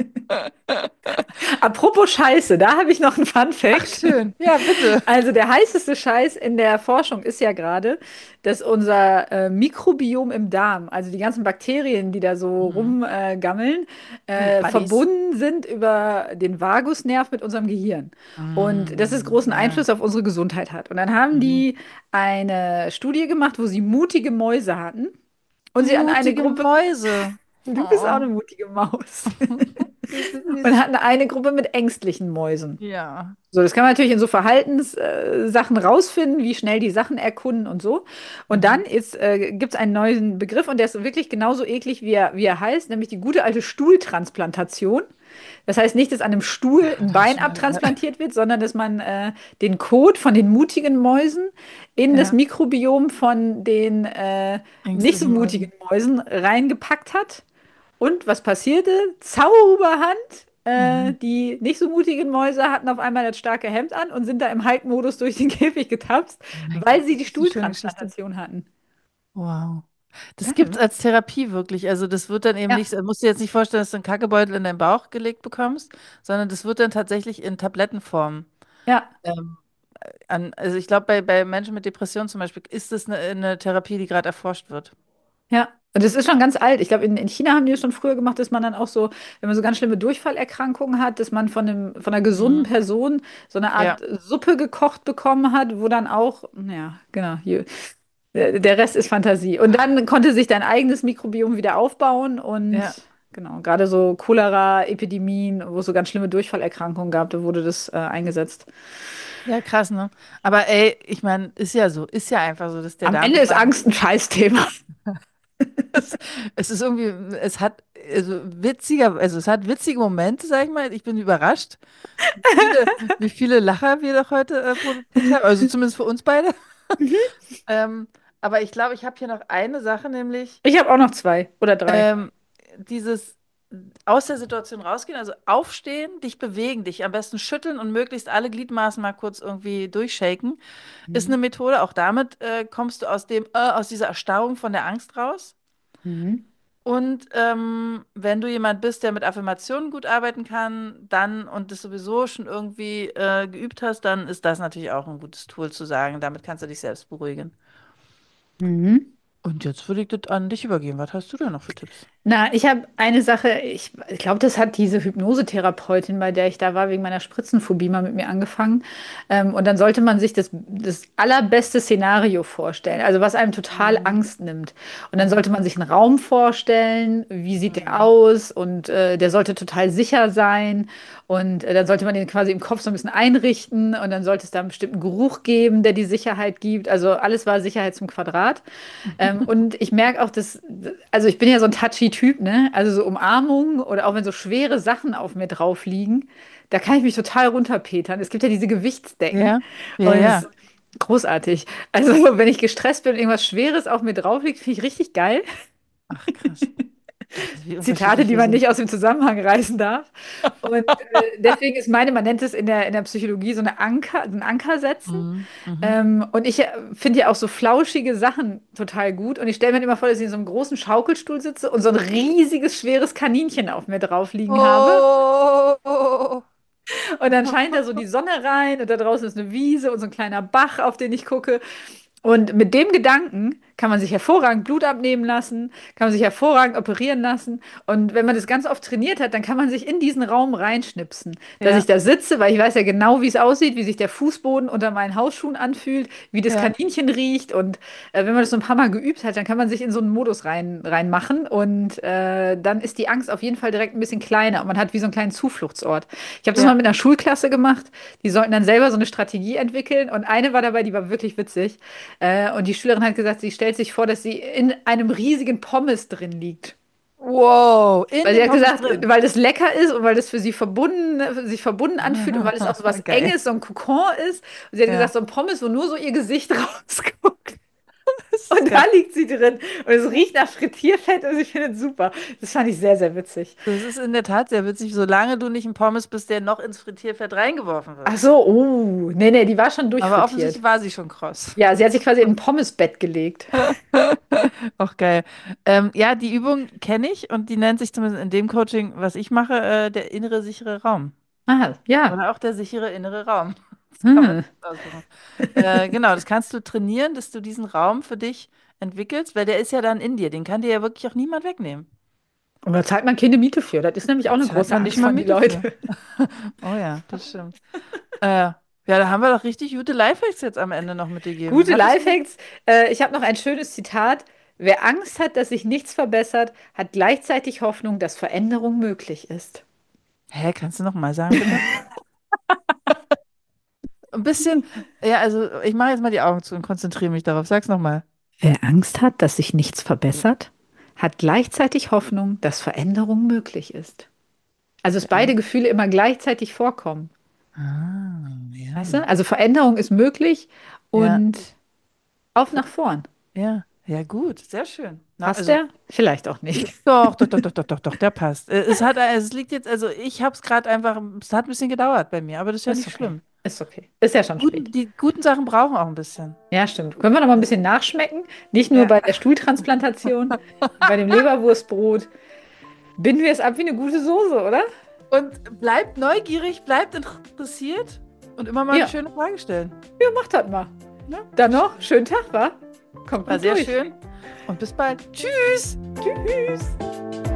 Apropos Scheiße, da habe ich noch einen Fun Ach, Fact. schön. Ja, bitte. Also der heißeste Scheiß in der Forschung ist ja gerade, dass unser äh, Mikrobiom im Darm, also die ganzen Bakterien, die da so Mhm. rumgammeln, äh, gammeln, Die äh, Buddies. verbunden sind über den Vagusnerv mit unserem Gehirn. Und dass es Mm, großen ja. Einfluss auf unsere Gesundheit hat. Und dann haben Mhm. die eine Studie gemacht, wo sie mutige Mäuse hatten und sie an eine Mutige Gruppe, Mäuse. du bist auch Oh, eine mutige Maus, wie und süß. hatten eine Gruppe mit ängstlichen Mäusen. Ja. So, das kann man natürlich in so Verhaltenssachen äh, Sachen rausfinden, wie schnell die Sachen erkunden und so. Und dann Mhm. ist, äh, gibt es einen neuen Begriff und der ist wirklich genauso eklig, wie er, wie er heißt, nämlich die gute alte Stuhltransplantation. Das heißt nicht, dass an einem Stuhl Ah, ein das hab ich Bein schon mal gehört. abtransplantiert wird, sondern dass man äh, den Kot von den mutigen Mäusen in das Ja. Mikrobiom von den äh, nicht so Ängstlichen mutigen Mäusen. Mäusen reingepackt hat. Und was passierte? Zauberhand! Äh, Mhm. die nicht so mutigen Mäuse hatten auf einmal das starke Hemd an und sind da im Hike-Modus durch den Käfig getapst, Oh mein weil Gott, sie die das ist eine schöne Geschichte. Stuhltransplantation hatten. Wow. Das Ja, gibt's als Therapie wirklich. Also das wird dann eben ja, nicht, musst du dir jetzt nicht vorstellen, dass du einen Kackebeutel in deinen Bauch gelegt bekommst, sondern das wird dann tatsächlich in Tablettenform. ja. Ähm, an, also ich glaube, bei, bei Menschen mit Depressionen zum Beispiel ist das eine, eine Therapie, die gerade erforscht wird. Ja, und das ist schon ganz alt. Ich glaube, in, in China haben die das schon früher gemacht, dass man dann auch so, wenn man so ganz schlimme Durchfallerkrankungen hat, dass man von einem, von einer gesunden Mhm. Person so eine Ja, Art Suppe gekocht bekommen hat, wo dann auch, ja, genau, hier, der der Rest ist Fantasie. Und dann konnte sich dein eigenes Mikrobiom wieder aufbauen und ja. genau, gerade so Cholera-Epidemien, wo es so ganz schlimme Durchfallerkrankungen gab, da wurde das äh, eingesetzt. Ja, krass, ne? Aber ey, ich meine, ist ja so, ist ja einfach so, dass der Am Darm Ende ist immer, Angst ein Scheißthema. es, es ist irgendwie, es hat also witziger, also es hat witzige Momente, sag ich mal. Ich bin überrascht, wie viele, wie viele Lacher wir doch heute äh, produziert haben. Also zumindest für uns beide. Ähm, aber ich glaube, ich habe hier noch eine Sache, nämlich Ich habe auch noch zwei oder drei. ähm, dieses aus der Situation rausgehen, also aufstehen, dich bewegen, dich am besten schütteln und möglichst alle Gliedmaßen mal kurz irgendwie durchshaken, ist eine Mhm. Methode. Auch damit äh, kommst du aus dem, äh, aus dieser Erstarrung von der Angst raus. Mhm. Und ähm, wenn du jemand bist, der mit Affirmationen gut arbeiten kann, dann und das sowieso schon irgendwie äh, geübt hast, dann ist das natürlich auch ein gutes Tool zu sagen. Damit kannst du dich selbst beruhigen. Mhm. Und jetzt würde ich das an dich übergeben. Was hast du denn noch für Tipps? Na, ich habe eine Sache, ich, ich glaube, das hat diese Hypnosetherapeutin, bei der ich da war, wegen meiner Spritzenphobie mal mit mir angefangen. Ähm, und dann sollte man sich das, das allerbeste Szenario vorstellen, also was einem total Mhm. Angst nimmt. Und dann sollte Mhm. man sich einen Raum vorstellen, wie sieht der Mhm. aus? Und äh, der sollte total sicher sein. Und äh, dann sollte man den quasi im Kopf so ein bisschen einrichten. Und dann sollte es da einen bestimmten Geruch geben, der die Sicherheit gibt. Also alles war Sicherheit zum Quadrat. Ähm, und ich merke auch, dass, also ich bin ja so ein touchy Typ, ne? Also so Umarmungen oder auch wenn so schwere Sachen auf mir drauf liegen, da kann ich mich total runterpetern. Es gibt ja diese Gewichtsdecken Ja, ja, und es ja. ist großartig. Also wenn ich gestresst bin und irgendwas Schweres auf mir drauf liegt, finde ich richtig geil. Ach, krass. Gott, wie Zitate, unterschiedlich die wir man sind. nicht aus dem Zusammenhang reißen darf. Und äh, deswegen ist meine, man nennt es in der, in der Psychologie so eine Anker, ein Anker setzen. Mhm. Mhm. Ähm, und ich äh, finde ja auch so flauschige Sachen total gut. Und ich stelle mir immer vor, dass ich in so einem großen Schaukelstuhl sitze und so ein riesiges, schweres Kaninchen auf mir drauf liegen habe. Oh. Und dann scheint da so die Sonne rein und da draußen ist eine Wiese und so ein kleiner Bach, auf den ich gucke. Und mit dem Gedanken kann man sich hervorragend Blut abnehmen lassen, kann man sich hervorragend operieren lassen. Und wenn man das ganz oft trainiert hat, dann kann man sich in diesen Raum reinschnipsen. Dass ich Ja, da sitze, weil ich weiß ja genau, wie es aussieht, wie sich der Fußboden unter meinen Hausschuhen anfühlt, wie das ja, Kaninchen riecht. Und äh, wenn man das so ein paar Mal geübt hat, dann kann man sich in so einen Modus rein, reinmachen. Und äh, dann ist die Angst auf jeden Fall direkt ein bisschen kleiner. Und man hat wie so einen kleinen Zufluchtsort. Ich habe das mal ja. mit einer Schulklasse gemacht. Die sollten dann selber so eine Strategie entwickeln. Und eine war dabei, die war wirklich witzig. Äh, und die Schülerin hat gesagt, sie stellt sich vor, dass sie in einem riesigen Pommes drin liegt. Wow, in Weil sie dem hat Pommes gesagt, drin. weil das lecker ist und weil das für sie verbunden, sich verbunden anfühlt und weil es auch so was Geil. Enges, so ein Kokon ist. Und sie hat gesagt, Ja, so ein Pommes, wo nur so ihr Gesicht rausguckt. das ist Und da geil. liegt sie drin. Und es riecht nach Frittierfett und ich finde es super. Das fand ich sehr, sehr witzig. Das ist in der Tat sehr witzig, solange du nicht ein Pommes bist, der noch ins Frittierfett reingeworfen Ach wird. so, oh. Nee, nee, die war schon Aber durchfrittiert. offensichtlich war sie schon kross. Ja, sie hat sich quasi in ein Pommesbett gelegt. Auch geil. Ähm, ja, die Übung kenne ich und die nennt sich zumindest in dem Coaching, was ich mache, äh, der innere sichere Raum. Ah, ja. Oder auch der sichere innere Raum. Das kann man Hm. sich aussuchen. Äh, genau, das kannst du trainieren, dass du diesen Raum für dich entwickelst, weil der ist ja dann in dir. Den kann dir ja wirklich auch niemand wegnehmen. Und da zahlt man keine Miete für. Das ist nämlich auch Da eine zahlt große man nicht Angst mal von die Miete für. Leute. Oh ja, das stimmt. Äh, ja, da haben wir doch richtig gute Lifehacks jetzt am Ende noch mitgegeben. Gute Hattest du? Lifehacks. Äh, ich habe noch ein schönes Zitat. Wer Angst hat, dass sich nichts verbessert, hat gleichzeitig Hoffnung, dass Veränderung möglich ist. Hä, kannst du noch mal sagen, bitte? Ein bisschen, ja, also ich mache jetzt mal die Augen zu und konzentriere mich darauf. Sag's noch mal. Wer Angst hat, dass sich nichts verbessert, hat gleichzeitig Hoffnung, dass Veränderung möglich ist. Also, dass beide Gefühle immer gleichzeitig vorkommen. Ah, Weißt ja. du? Also, Veränderung ist möglich Ja, und auf nach vorn. ja. Ja, gut, sehr schön. Na, Passt also der? Vielleicht auch nicht. doch, doch, doch, doch, doch, doch, doch, der passt. Äh, Es hat, äh, es liegt jetzt, also ich habe es gerade einfach, es hat ein bisschen gedauert bei mir, aber das ist ja Ist nicht okay. schlimm. Ist okay. Ist ja schon spät. Guten, die guten Sachen brauchen auch ein bisschen. Ja, stimmt. Können wir noch mal ein bisschen nachschmecken? Nicht nur Ja. bei der Stuhltransplantation, bei dem Leberwurstbrot. Binden wir es ab wie eine gute Soße, oder? Und bleibt neugierig, bleibt interessiert und immer mal eine Ja, schöne Frage stellen. ja, macht das mal. Ne? Dann noch, schönen Tag, wa? Kommt War gut sehr durch. schön und bis bald. Tschüss! Tschüss.